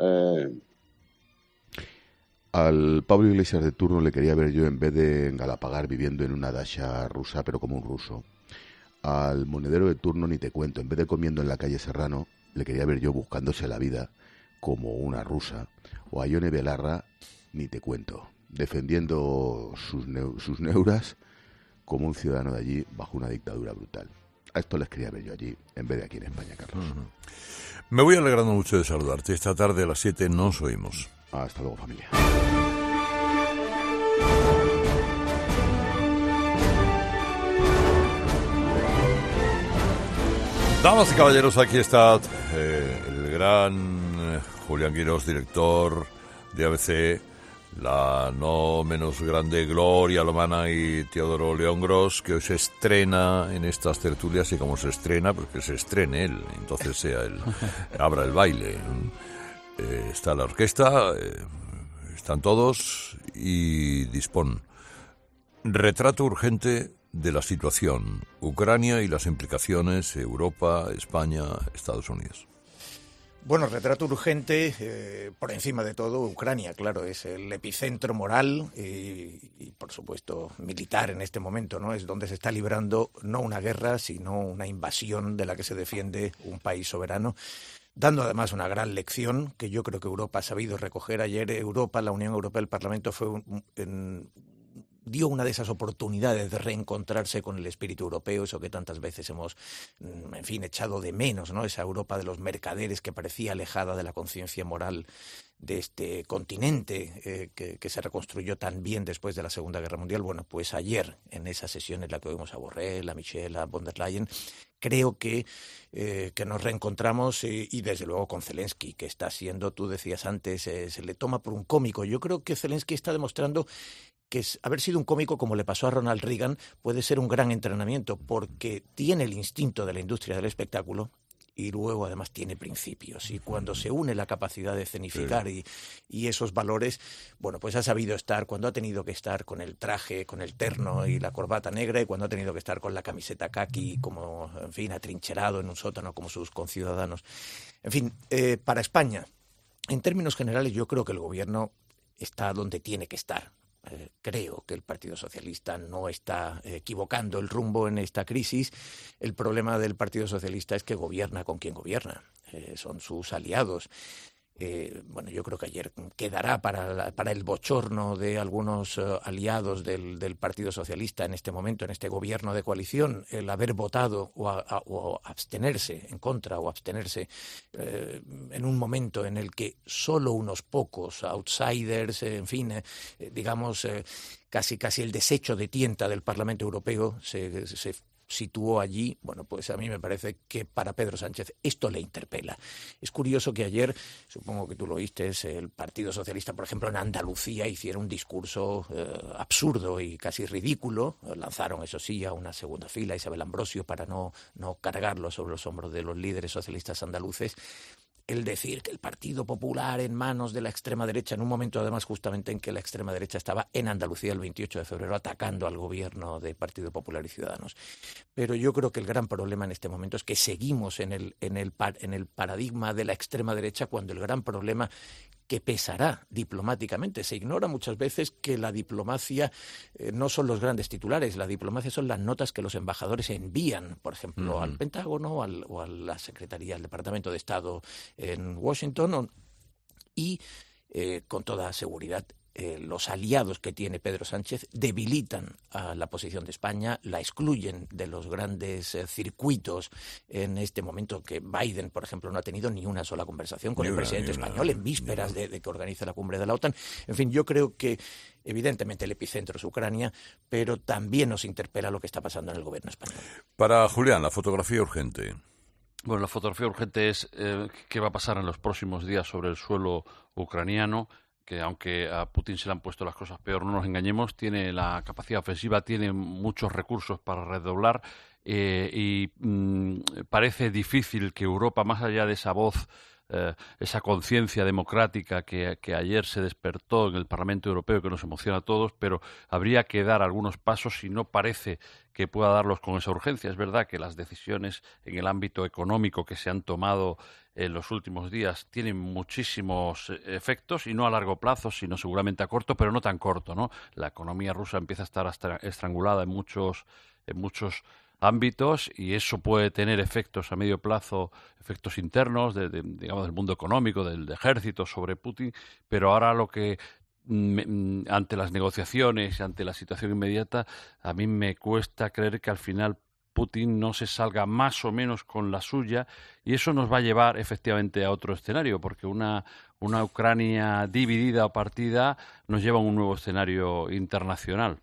Al Pablo Iglesias de turno le quería ver yo en vez de en Galapagar viviendo en una dacha rusa, pero como un ruso. Al monedero de turno ni te cuento, en vez de comiendo en la calle Serrano, le quería ver yo buscándose la vida como una rusa. O a Ione Belarra ni te cuento, defendiendo sus neuras como un ciudadano de allí bajo una dictadura brutal. A esto les quería ver yo allí, en vez de aquí en España, Carlos. Me voy alegrando mucho de saludarte. Esta tarde a las 7 nos oímos. Hasta luego, familia. Damas y caballeros, aquí está el gran Julián Quirós, director de ABC, la no menos grande Gloria Lomana y Teodoro León Gros, que hoy se estrena en estas tertulias, y como se estrena, porque se estrene él, entonces sea él, abra el baile. Está la orquesta, están todos y dispón. Retrato urgente de la situación, Ucrania y las implicaciones, Europa, España, Estados Unidos. Bueno, retrato urgente, por encima de todo, Ucrania, claro, es el epicentro moral y, por supuesto, militar en este momento, ¿no? Es donde se está librando no una guerra, sino una invasión de la que se defiende un país soberano, dando además una gran lección que yo creo que Europa ha sabido recoger. Ayer Europa, la Unión Europea, el Parlamento dio una de esas oportunidades de reencontrarse con el espíritu europeo, eso que tantas veces hemos, en fin, echado de menos, ¿no? Esa Europa de los mercaderes que parecía alejada de la conciencia moral de este continente que se reconstruyó tan bien después de la Segunda Guerra Mundial. Bueno, pues ayer, en esa sesión en la que oímos a Borrell, a Michel, a von der Leyen, creo que nos reencontramos y desde luego con Zelensky, que está siendo, tú decías antes, se le toma por un cómico. Yo creo que Zelensky está demostrando que haber sido un cómico, como le pasó a Ronald Reagan, puede ser un gran entrenamiento, porque tiene el instinto de la industria del espectáculo y luego además tiene principios. Y cuando se une la capacidad de escenificar y esos valores, bueno, pues ha sabido estar cuando ha tenido que estar con el traje, con el terno y la corbata negra, y cuando ha tenido que estar con la camiseta caqui, como, en fin, atrincherado en un sótano como sus conciudadanos. En fin, para España, en términos generales, yo creo que el gobierno está donde tiene que estar. Creo que el Partido Socialista no está equivocando el rumbo en esta crisis. El problema del Partido Socialista es que gobierna con quien gobierna, son sus aliados. Bueno, yo creo que ayer quedará para el bochorno de algunos aliados del Partido Socialista en este momento, en este gobierno de coalición, el haber votado o abstenerse en contra o abstenerse en un momento en el que solo unos pocos outsiders, en fin, digamos, casi el desecho de tienta del Parlamento Europeo se situó allí. Bueno, pues a mí me parece que para Pedro Sánchez esto le interpela. Es curioso que ayer, supongo que tú lo oíste, el Partido Socialista, por ejemplo, en Andalucía hiciera un discurso absurdo y casi ridículo. Lanzaron, eso sí, a una segunda fila a Isabel Ambrosio para no cargarlo sobre los hombros de los líderes socialistas andaluces. El decir que el Partido Popular en manos de la extrema derecha, en un momento además justamente en que la extrema derecha estaba en Andalucía el 28 de febrero atacando al gobierno del Partido Popular y Ciudadanos. Pero yo creo que el gran problema en este momento es que seguimos en el paradigma de la extrema derecha, cuando el gran problema que pesará diplomáticamente. Se ignora muchas veces que la diplomacia no son los grandes titulares, la diplomacia son las notas que los embajadores envían, por ejemplo, al Pentágono o a la Secretaría del Departamento de Estado en Washington, y con toda seguridad los aliados que tiene Pedro Sánchez debilitan a la posición de España, la excluyen de los grandes circuitos en este momento, que Biden, por ejemplo, no ha tenido ni una sola conversación con el presidente español en vísperas de que organice la cumbre de la OTAN. En fin, yo creo que evidentemente el epicentro es Ucrania, pero también nos interpela lo que está pasando en el gobierno español. Para Julián, la fotografía urgente. Bueno, la fotografía urgente es qué va a pasar en los próximos días sobre el suelo ucraniano, que aunque a Putin se le han puesto las cosas peor, no nos engañemos, tiene la capacidad ofensiva, tiene muchos recursos para redoblar y parece difícil que Europa, más allá de esa voz esa conciencia democrática que ayer se despertó en el Parlamento Europeo, que nos emociona a todos, pero habría que dar algunos pasos y no parece que pueda darlos con esa urgencia. Es verdad que las decisiones en el ámbito económico que se han tomado en los últimos días tienen muchísimos efectos, y no a largo plazo, sino seguramente a corto, pero no tan corto, ¿no? La economía rusa empieza a estar estrangulada en muchos ámbitos, y eso puede tener efectos a medio plazo, efectos internos digamos, del mundo económico, del ejército sobre Putin, pero ahora lo que ante las negociaciones, ante la situación inmediata, a mí me cuesta creer que al final Putin no se salga más o menos con la suya, y eso nos va a llevar efectivamente a otro escenario, porque una Ucrania dividida o partida nos lleva a un nuevo escenario internacional.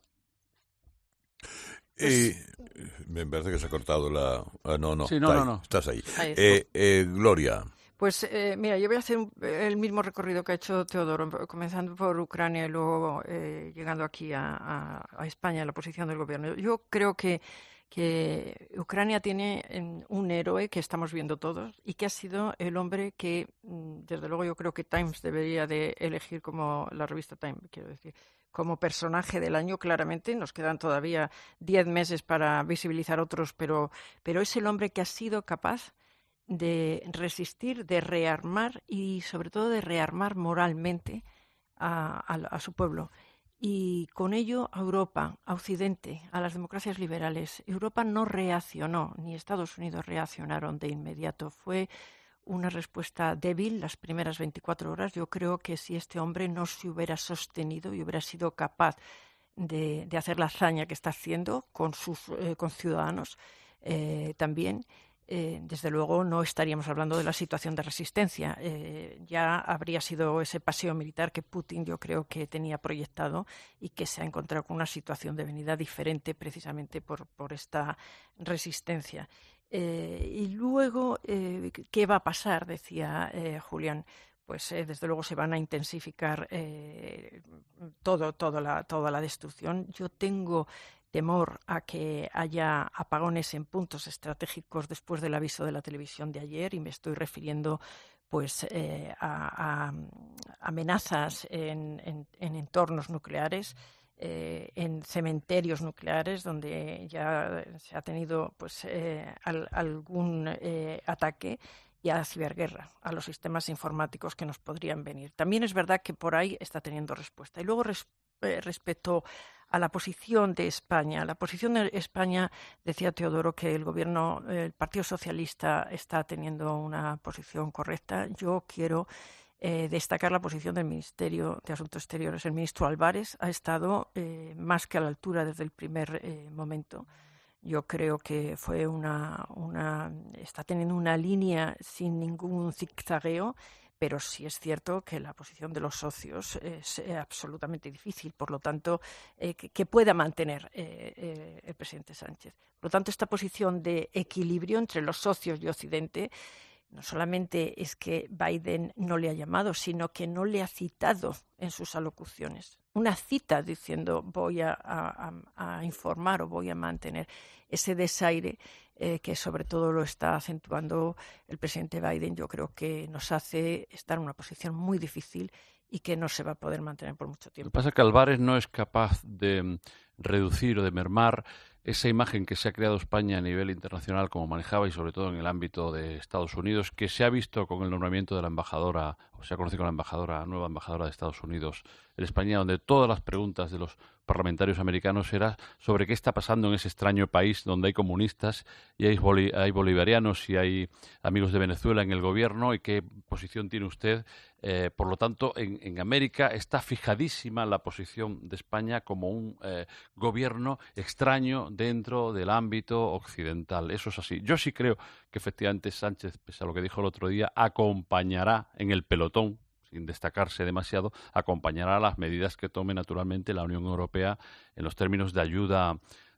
Me parece que se ha cortado la... no, sí, no. Estás ahí. Gloria. Pues mira, yo voy a hacer el mismo recorrido que ha hecho Teodoro, comenzando por Ucrania y luego llegando aquí a España, la posición del gobierno. Yo creo que Ucrania tiene un héroe que estamos viendo todos y que ha sido el hombre que, desde luego, yo creo que Times debería de elegir como la revista Time, quiero decir, como personaje del año. Claramente nos quedan todavía 10 meses para visibilizar otros, pero es el hombre que ha sido capaz de resistir, de rearmar y sobre todo de rearmar moralmente a su pueblo. Y con ello a Europa, a Occidente, a las democracias liberales. Europa no reaccionó, ni Estados Unidos reaccionaron de inmediato. Fue una respuesta débil las primeras 24 horas. Yo creo que si este hombre no se hubiera sostenido y hubiera sido capaz de hacer la hazaña que está haciendo con sus conciudadanos también, desde luego no estaríamos hablando de la situación de resistencia. Ya habría sido ese paseo militar que Putin yo creo que tenía proyectado y que se ha encontrado con una situación de venida diferente precisamente por esta resistencia. Y luego, ¿qué va a pasar? Decía Julián. Pues desde luego se van a intensificar toda la destrucción. Yo tengo temor a que haya apagones en puntos estratégicos después del aviso de la televisión de ayer, y me estoy refiriendo pues a amenazas en entornos nucleares, en cementerios nucleares donde ya se ha tenido pues algún ataque, y a la ciberguerra, a los sistemas informáticos que nos podrían venir. También es verdad que por ahí está teniendo respuesta. Y luego respecto a la posición de España. La posición de España, decía Teodoro, que el gobierno, el Partido Socialista está teniendo una posición correcta. Yo quiero destacar la posición del Ministerio de Asuntos Exteriores. El ministro Álvarez ha estado más que a la altura desde el primer momento. Yo creo que fue está teniendo una línea sin ningún zigzagueo, pero sí es cierto que la posición de los socios es absolutamente difícil, por lo tanto, que pueda mantener el presidente Sánchez. Por lo tanto, esta posición de equilibrio entre los socios y Occidente no solamente es que Biden no le ha llamado, sino que no le ha citado en sus alocuciones. Una cita diciendo voy a informar o voy a mantener ese desaire que sobre todo lo está acentuando el presidente Biden. Yo creo que nos hace estar en una posición muy difícil y que no se va a poder mantener por mucho tiempo. Lo que pasa es que Álvarez no es capaz de reducir o de mermar esa imagen que se ha creado España a nivel internacional, como manejaba, y sobre todo en el ámbito de Estados Unidos, que se ha visto con el nombramiento de la embajadora, o se ha conocido con la nueva embajadora de Estados Unidos en España, donde todas las preguntas de los parlamentarios americanos era sobre qué está pasando en ese extraño país donde hay comunistas y hay bolivarianos y hay amigos de Venezuela en el gobierno, y qué posición tiene usted. Por lo tanto, en América está fijadísima la posición de España como un gobierno extraño dentro del ámbito occidental. Eso es así. Yo sí creo que efectivamente Sánchez, pese a lo que dijo el otro día, acompañará en el pelotón, sin destacarse demasiado, acompañará las medidas que tome naturalmente la Unión Europea en los términos de ayuda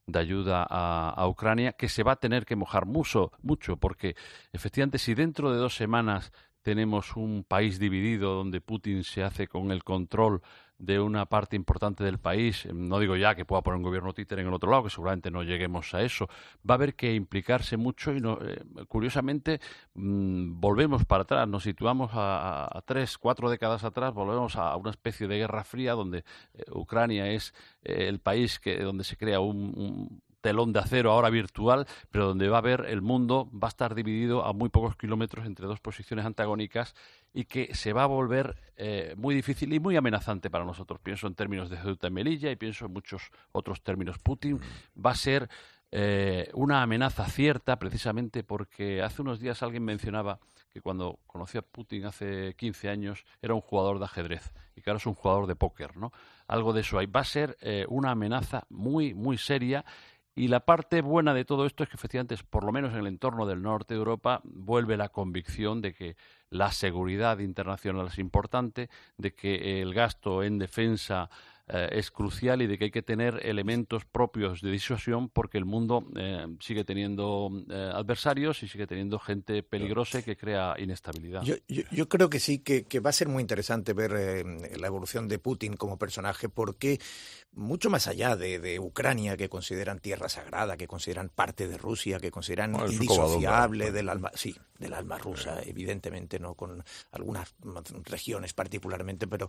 a Ucrania, que se va a tener que mojar mucho, porque efectivamente si dentro de 2 semanas tenemos un país dividido donde Putin se hace con el control de una parte importante del país, no digo ya que pueda poner un gobierno títere en el otro lado, que seguramente no lleguemos a eso, va a haber que implicarse mucho y curiosamente volvemos para atrás, nos situamos a 3-4 décadas atrás, volvemos a una especie de guerra fría donde Ucrania es el país donde se crea un telón de acero ahora virtual, pero donde el mundo va a estar dividido a muy pocos kilómetros entre dos posiciones antagónicas y que se va a volver muy difícil y muy amenazante para nosotros. Pienso en términos de Ceuta y Melilla y pienso en muchos otros términos. Putin va a ser una amenaza cierta precisamente porque hace unos días alguien mencionaba que cuando conoció a Putin hace 15 años era un jugador de ajedrez y que ahora es un jugador de póker, ¿no? Algo de eso hay. Va a ser una amenaza muy, muy seria. Y la parte buena de todo esto es que efectivamente, por lo menos en el entorno del norte de Europa, vuelve la convicción de que la seguridad internacional es importante, de que el gasto en defensa es crucial y de que hay que tener elementos propios de disuasión porque el mundo sigue teniendo adversarios y sigue teniendo gente peligrosa y que crea inestabilidad. Yo creo que sí, que va a ser muy interesante ver la evolución de Putin como personaje porque mucho más allá de Ucrania, que consideran tierra sagrada, que consideran parte de Rusia, que consideran indisociable del alma rusa, evidentemente, no con algunas regiones particularmente, pero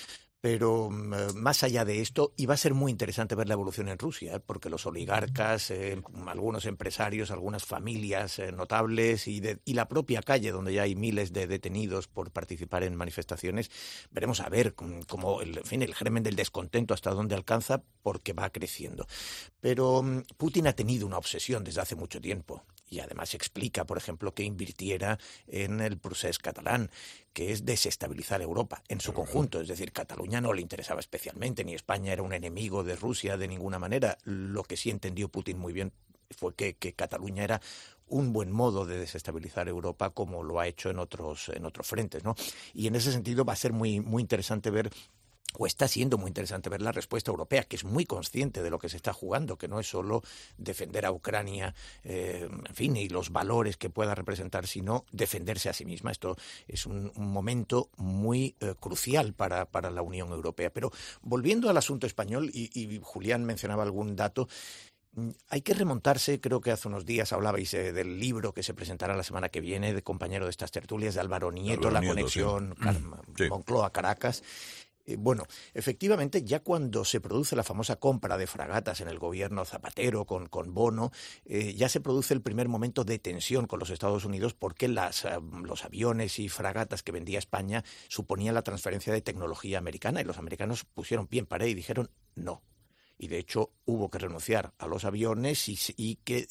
más allá de esto, y va a ser muy interesante ver la evolución en Rusia, porque los oligarcas, algunos empresarios, algunas familias notables y la propia calle, donde ya hay miles de detenidos por participar en manifestaciones, veremos a ver cómo el germen del descontento hasta dónde alcanza, porque va creciendo. Pero Putin ha tenido una obsesión desde hace mucho tiempo. Y además explica, por ejemplo, que invirtiera en el procés catalán, que es desestabilizar Europa en su conjunto. Es decir, Cataluña no le interesaba especialmente, ni España era un enemigo de Rusia de ninguna manera. Lo que sí entendió Putin muy bien fue que Cataluña era un buen modo de desestabilizar Europa, como lo ha hecho en otros frentes, ¿no? Y en ese sentido va a ser muy, muy interesante ver, o está siendo muy interesante ver la respuesta europea, que es muy consciente de lo que se está jugando, que no es solo defender a Ucrania, y los valores que pueda representar, sino defenderse a sí misma. Esto es un momento muy crucial para la Unión Europea. Pero volviendo al asunto español, y Julián mencionaba algún dato, hay que remontarse, creo que hace unos días hablabais del libro que se presentará la semana que viene, de compañero de estas tertulias, de Álvaro Nieto, La conexión Moncloa-Caracas. Bueno, efectivamente, ya cuando se produce la famosa compra de fragatas en el gobierno Zapatero con Bono, ya se produce el primer momento de tensión con los Estados Unidos porque los aviones y fragatas que vendía España suponían la transferencia de tecnología americana y los americanos pusieron pie en pared y dijeron no. Y de hecho hubo que renunciar a los aviones y que,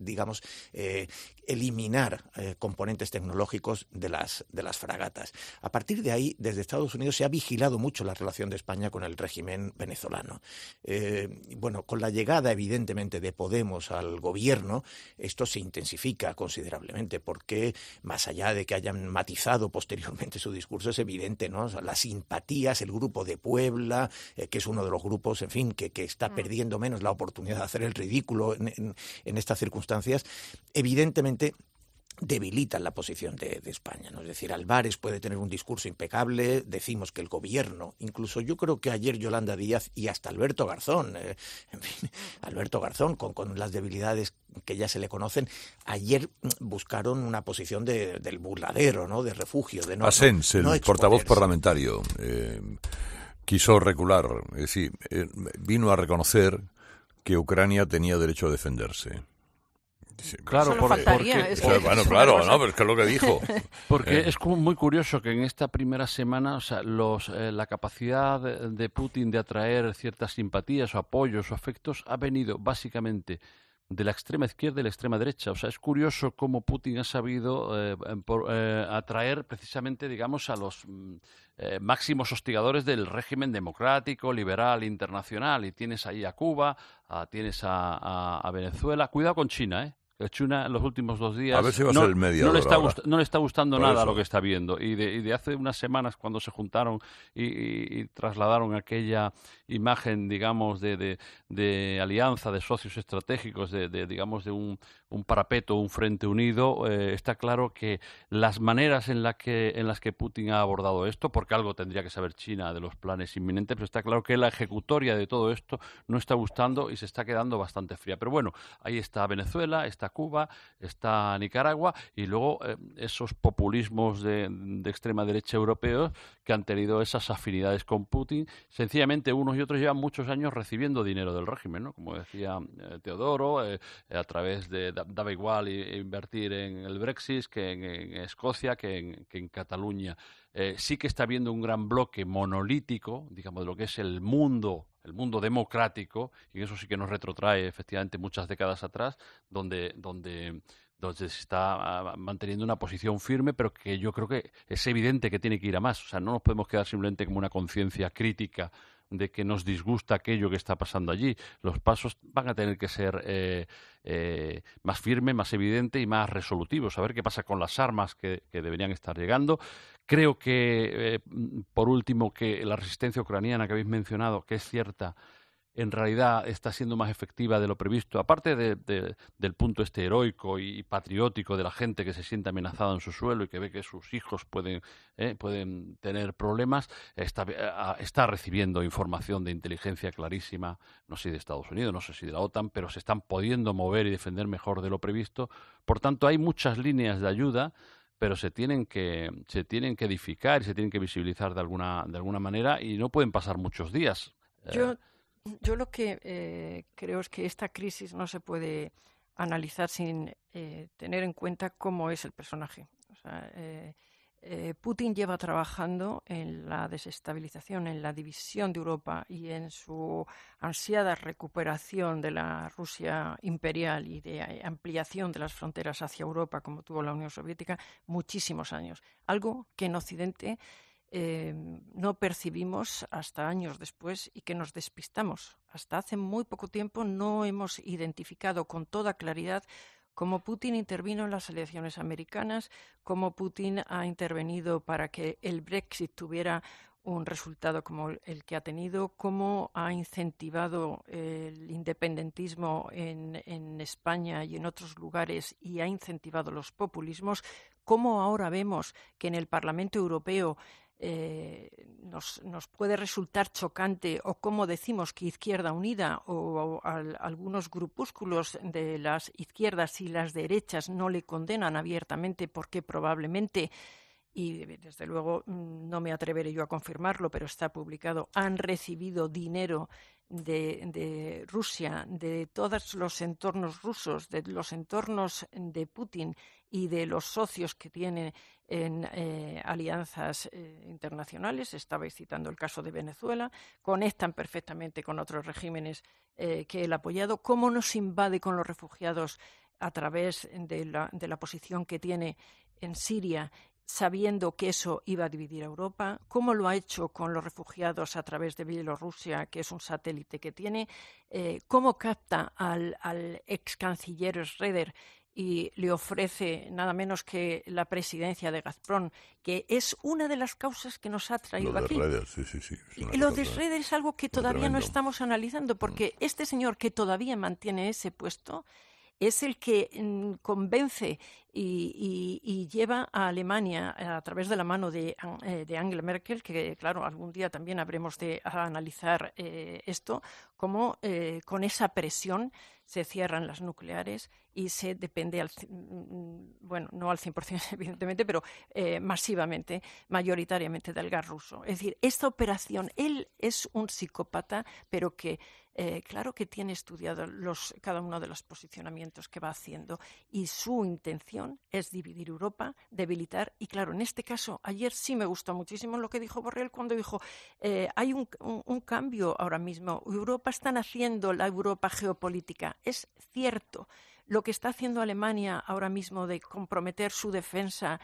eliminar componentes tecnológicos de las fragatas. A partir de ahí, desde Estados Unidos se ha vigilado mucho la relación de España con el régimen venezolano. Con la llegada, evidentemente, de Podemos al gobierno, esto se intensifica considerablemente, porque más allá de que hayan matizado posteriormente su discurso, es evidente, ¿no? O sea, las simpatías, el grupo de Puebla, que es uno de los grupos, en fin, que está perdiendo menos la oportunidad de hacer el ridículo en estas circunstancias, evidentemente debilitan la posición de España, ¿no? Es decir, Álvarez puede tener un discurso impecable, decimos que el gobierno, incluso yo creo que ayer Yolanda Díaz y hasta Alberto Garzón, Alberto Garzón, con las debilidades que ya se le conocen, ayer buscaron una posición del burladero, ¿no? De refugio, de no Asens, el portavoz parlamentario, quiso recular, es decir, vino a reconocer que Ucrania tenía derecho a defenderse. Claro, pero es que es lo que dijo. Porque es como muy curioso que en esta primera semana, o sea, la capacidad de Putin de atraer ciertas simpatías o apoyos o afectos ha venido básicamente de la extrema izquierda y la extrema derecha. O sea, es curioso cómo Putin ha sabido atraer precisamente, digamos, a los máximos hostigadores del régimen democrático, liberal, internacional. Y tienes ahí a Cuba, tienes a Venezuela. Cuidado con China, China en los últimos 2 días a ver si va a ser el mediador no le está gustando Por nada eso. lo que está viendo. Y de hace unas semanas, cuando se juntaron y trasladaron aquella imagen, digamos, de alianza, de socios estratégicos, digamos, de un parapeto, un frente unido, está claro que las maneras en las que Putin ha abordado esto, porque algo tendría que saber China de los planes inminentes, pero está claro que la ejecutoria de todo esto no está gustando y se está quedando bastante fría. Pero bueno, ahí está Venezuela, está Cuba, está Nicaragua y luego esos populismos de extrema derecha europeos que han tenido esas afinidades con Putin. Sencillamente unos y otros llevan muchos años recibiendo dinero del régimen, ¿no? Como decía Teodoro, a través de daba igual invertir en el Brexit que en Escocia, que en Cataluña. Sí que está habiendo un gran bloque monolítico, digamos, de lo que es el mundo democrático, y eso sí que nos retrotrae efectivamente muchas décadas atrás, donde se está manteniendo una posición firme, pero que yo creo que es evidente que tiene que ir a más. O sea, no nos podemos quedar simplemente como una conciencia crítica de que nos disgusta aquello que está pasando allí. Los pasos van a tener que ser más firmes, más evidentes y más resolutivos. A ver qué pasa con las armas que deberían estar llegando. Creo que, por último, que la resistencia ucraniana que habéis mencionado, que es cierta, en realidad está siendo más efectiva de lo previsto, aparte del punto heroico y patriótico de la gente que se siente amenazada en su suelo y que ve que sus hijos pueden tener problemas, está recibiendo información de inteligencia clarísima, no sé si de Estados Unidos, no sé si de la OTAN, pero se están pudiendo mover y defender mejor de lo previsto. Por tanto, hay muchas líneas de ayuda, pero se tienen que edificar y se tienen que visibilizar de alguna manera y no pueden pasar muchos días. Yo lo que creo es que esta crisis no se puede analizar sin tener en cuenta cómo es el personaje. O sea, Putin lleva trabajando en la desestabilización, en la división de Europa y en su ansiada recuperación de la Rusia imperial y de ampliación de las fronteras hacia Europa, como tuvo la Unión Soviética, muchísimos años. Algo que en Occidente no percibimos hasta años después y que nos despistamos. Hasta hace muy poco tiempo no hemos identificado con toda claridad cómo Putin intervino en las elecciones americanas, cómo Putin ha intervenido para que el Brexit tuviera un resultado como el que ha tenido, cómo ha incentivado el independentismo en España y en otros lugares y ha incentivado los populismos, cómo ahora vemos que en el Parlamento Europeo nos puede resultar chocante, o como decimos que Izquierda Unida o algunos grupúsculos de las izquierdas y las derechas no le condenan abiertamente porque probablemente, y desde luego no me atreveré yo a confirmarlo, pero está publicado, han recibido dinero de Rusia, de todos los entornos rusos, de los entornos de Putin y de los socios que tiene en alianzas internacionales. Estabais citando el caso de Venezuela, conectan perfectamente con otros regímenes que él ha apoyado. ¿Cómo nos invade con los refugiados a través de la posición que tiene en Siria, sabiendo que eso iba a dividir a Europa? ¿Cómo lo ha hecho con los refugiados a través de Bielorrusia, que es un satélite que tiene? ¿Cómo capta al ex canciller Schröder y le ofrece nada menos que la presidencia de Gazprom, que es una de las causas que nos ha traído aquí? Lo de Schröder, sí. Lo de Schröder es algo que todavía no estamos analizando, porque este señor que todavía mantiene ese puesto es el que convence y lleva a Alemania a través de la mano de Angela Merkel, que claro, algún día también habremos de analizar esto, cómo con esa presión se cierran las nucleares y se depende, bueno, no al 100% evidentemente, pero masivamente, mayoritariamente del gas ruso. Es decir, esta operación, él es un psicópata, pero que claro que tiene estudiado cada uno de los posicionamientos que va haciendo, y su intención es dividir Europa, debilitar, y claro, en este caso, ayer sí me gustó muchísimo lo que dijo Borrell cuando dijo hay un cambio ahora mismo, Europa está haciendo la Europa geopolítica. Es cierto, lo que está haciendo Alemania ahora mismo de comprometer su defensa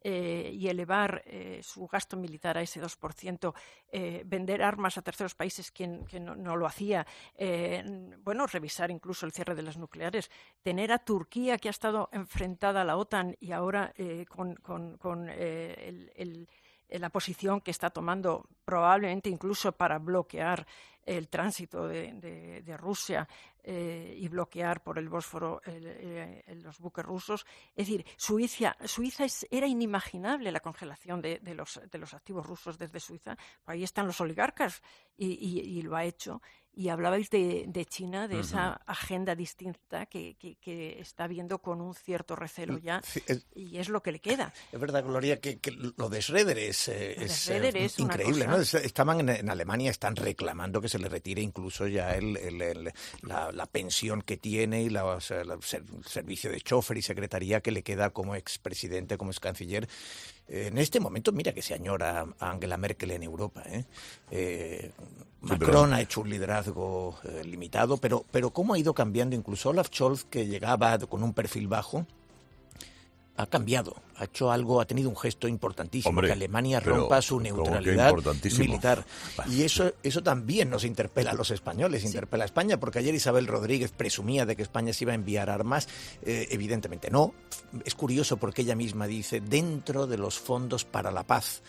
y elevar su gasto militar a ese 2%, vender armas a terceros países que no lo hacía, revisar incluso el cierre de las nucleares, tener a Turquía, que ha estado enfrentada a la OTAN y ahora con la posición que está tomando probablemente incluso para bloquear el tránsito de Rusia y bloquear por el Bósforo los buques rusos. Es decir, Suiza era inimaginable la congelación de los activos rusos desde Suiza. Ahí están los oligarcas y lo ha hecho. Y hablabais de China, de esa agenda distinta que está viendo con un cierto recelo ya, y es lo que le queda. Es verdad, Gloria, que lo de Schroeder es increíble, ¿no? Estaban en Alemania, están reclamando que se le retire incluso ya la pensión que tiene y el servicio de chofer y secretaría que le queda como expresidente, como excanciller. En este momento, mira que se añora a Angela Merkel en Europa, Macron ha hecho un liderazgo limitado, pero cómo ha ido cambiando. Incluso Olaf Scholz, que llegaba con un perfil bajo, ha cambiado, ha hecho algo, ha tenido un gesto importantísimo, que Alemania rompa su neutralidad militar. Y eso también nos interpela a los españoles, interpela a España, porque ayer Isabel Rodríguez presumía de que España se iba a enviar armas. Evidentemente no. Es curioso porque ella misma dice, dentro de los fondos para la paz,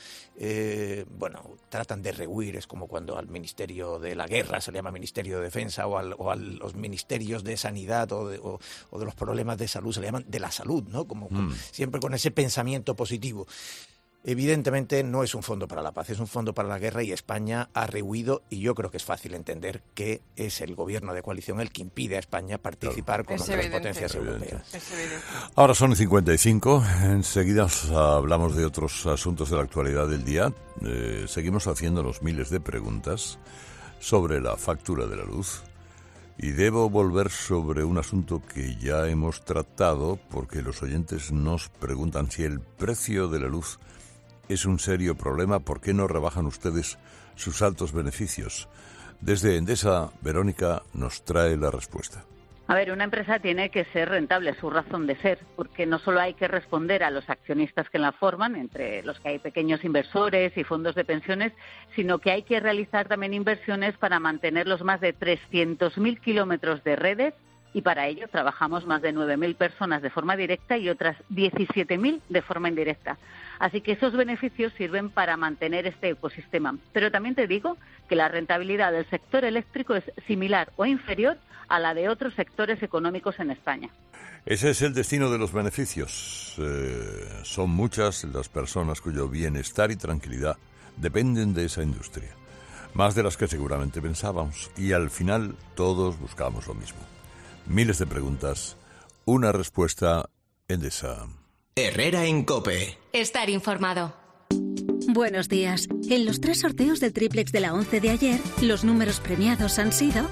tratan de rehuir, es como cuando al Ministerio de la Guerra se le llama Ministerio de Defensa, o a los ministerios de Sanidad o de los problemas de salud se le llaman de la salud, ¿no? Siempre con ese pensamiento positivo. Evidentemente no es un fondo para la paz, es un fondo para la guerra, y España ha rehuido, y yo creo que es fácil entender que es el gobierno de coalición el que impide a España participar con otras potencias europeas. Ahora son 55, enseguida hablamos de otros asuntos de la actualidad del día. Seguimos haciéndonos miles de preguntas sobre la factura de la luz. Y debo volver sobre un asunto que ya hemos tratado, porque los oyentes nos preguntan si el precio de la luz es un serio problema. ¿Por qué no rebajan ustedes sus altos beneficios? Desde Endesa, Verónica nos trae la respuesta. A ver, una empresa tiene que ser rentable, es su razón de ser, porque no solo hay que responder a los accionistas que la forman, entre los que hay pequeños inversores y fondos de pensiones, sino que hay que realizar también inversiones para mantener los más de 300.000 kilómetros de redes, y para ello trabajamos más de 9.000 personas de forma directa y otras 17.000 de forma indirecta. Así que esos beneficios sirven para mantener este ecosistema. Pero también te digo que la rentabilidad del sector eléctrico es similar o inferior a la de otros sectores económicos en España. Ese es el destino de los beneficios. Son muchas las personas cuyo bienestar y tranquilidad dependen de esa industria. Más de las que seguramente pensábamos. Y al final todos buscamos lo mismo. Miles de preguntas, una respuesta. Endesa. Herrera en COPE. Estar informado. Buenos días. En los 3 sorteos del triplex de la 11 de ayer, los números premiados han sido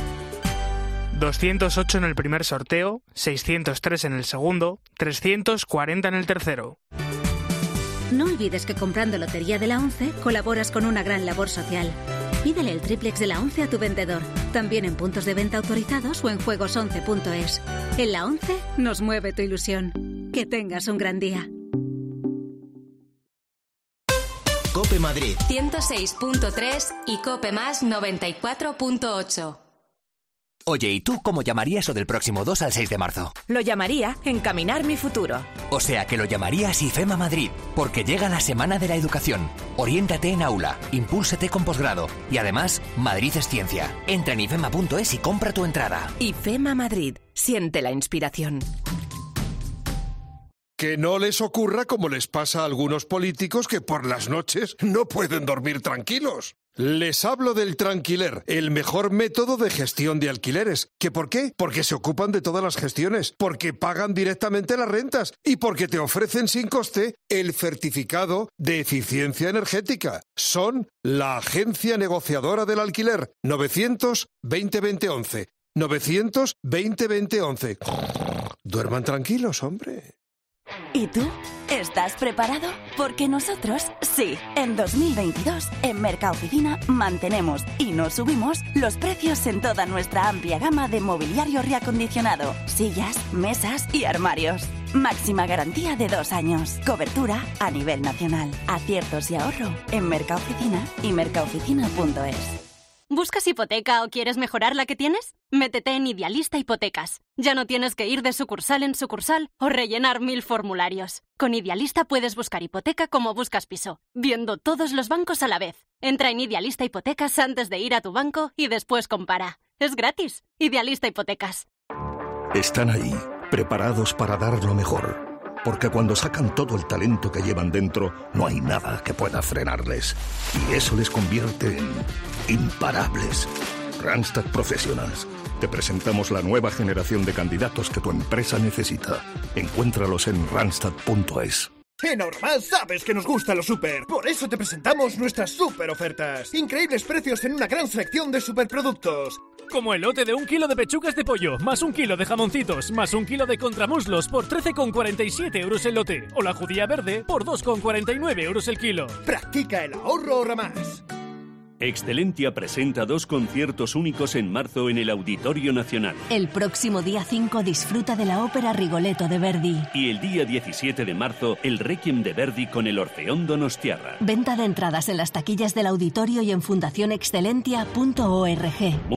208 en el primer sorteo, 603 en el segundo, 340 en el tercero. No olvides que comprando Lotería de la 11 colaboras con una gran labor social. Pídele el triplex de la 11 a tu vendedor, también en puntos de venta autorizados o en juegos11.es. En la 11 nos mueve tu ilusión. Que tengas un gran día. COPE Madrid 106.3 y COPE Más 94.8. Oye, ¿y tú cómo llamarías eso del próximo 2 al 6 de marzo? Lo llamaría Encaminar mi futuro. O sea, que lo llamarías IFEMA Madrid, porque llega la Semana de la Educación. Oriéntate en aula, impúlsate con posgrado y además, Madrid es ciencia. Entra en ifema.es y compra tu entrada. IFEMA Madrid. Siente la inspiración. Que no les ocurra como les pasa a algunos políticos que por las noches no pueden dormir tranquilos. Les hablo del Tranquiler, el mejor método de gestión de alquileres. ¿Qué por qué? Porque se ocupan de todas las gestiones, porque pagan directamente las rentas y porque te ofrecen sin coste el certificado de eficiencia energética. Son la agencia negociadora del alquiler. 900-20-20-11. 900-20-20-11. Duerman tranquilos, hombre. ¿Y tú? ¿Estás preparado? Porque nosotros, sí. En 2022, en Mercaoficina, mantenemos y no subimos los precios en toda nuestra amplia gama de mobiliario reacondicionado, sillas, mesas y armarios. Máxima garantía de 2 años. Cobertura a nivel nacional. Aciertos y ahorro en Mercaoficina y mercaoficina.es. ¿Buscas hipoteca o quieres mejorar la que tienes? Métete en Idealista Hipotecas. Ya no tienes que ir de sucursal en sucursal o rellenar 1000 formularios. Con Idealista puedes buscar hipoteca como buscas piso, viendo todos los bancos a la vez. Entra en Idealista Hipotecas antes de ir a tu banco y después compara. Es gratis. Idealista Hipotecas. Están ahí, preparados para dar lo mejor. Porque cuando sacan todo el talento que llevan dentro, no hay nada que pueda frenarles. Y eso les convierte en imparables. Randstad Professionals. Te presentamos la nueva generación de candidatos que tu empresa necesita. Encuéntralos en randstad.es. En Ahorramás sabes que nos gusta lo súper. Por eso te presentamos nuestras súper ofertas. Increíbles precios en una gran selección de superproductos. Como el lote de 1 kilo de pechugas de pollo, más 1 kilo de jamoncitos, más 1 kilo de contramuslos por 13,47 € el lote. O la judía verde por 2,49 € el kilo. Practica el ahorro Ahorramás. Excelentia presenta 2 conciertos únicos en marzo en el Auditorio Nacional. El próximo día 5 disfruta de la ópera Rigoletto de Verdi. Y el día 17 de marzo, el Requiem de Verdi con el Orfeón Donostiarra. Venta de entradas en las taquillas del auditorio y en fundacionexcelentia.org.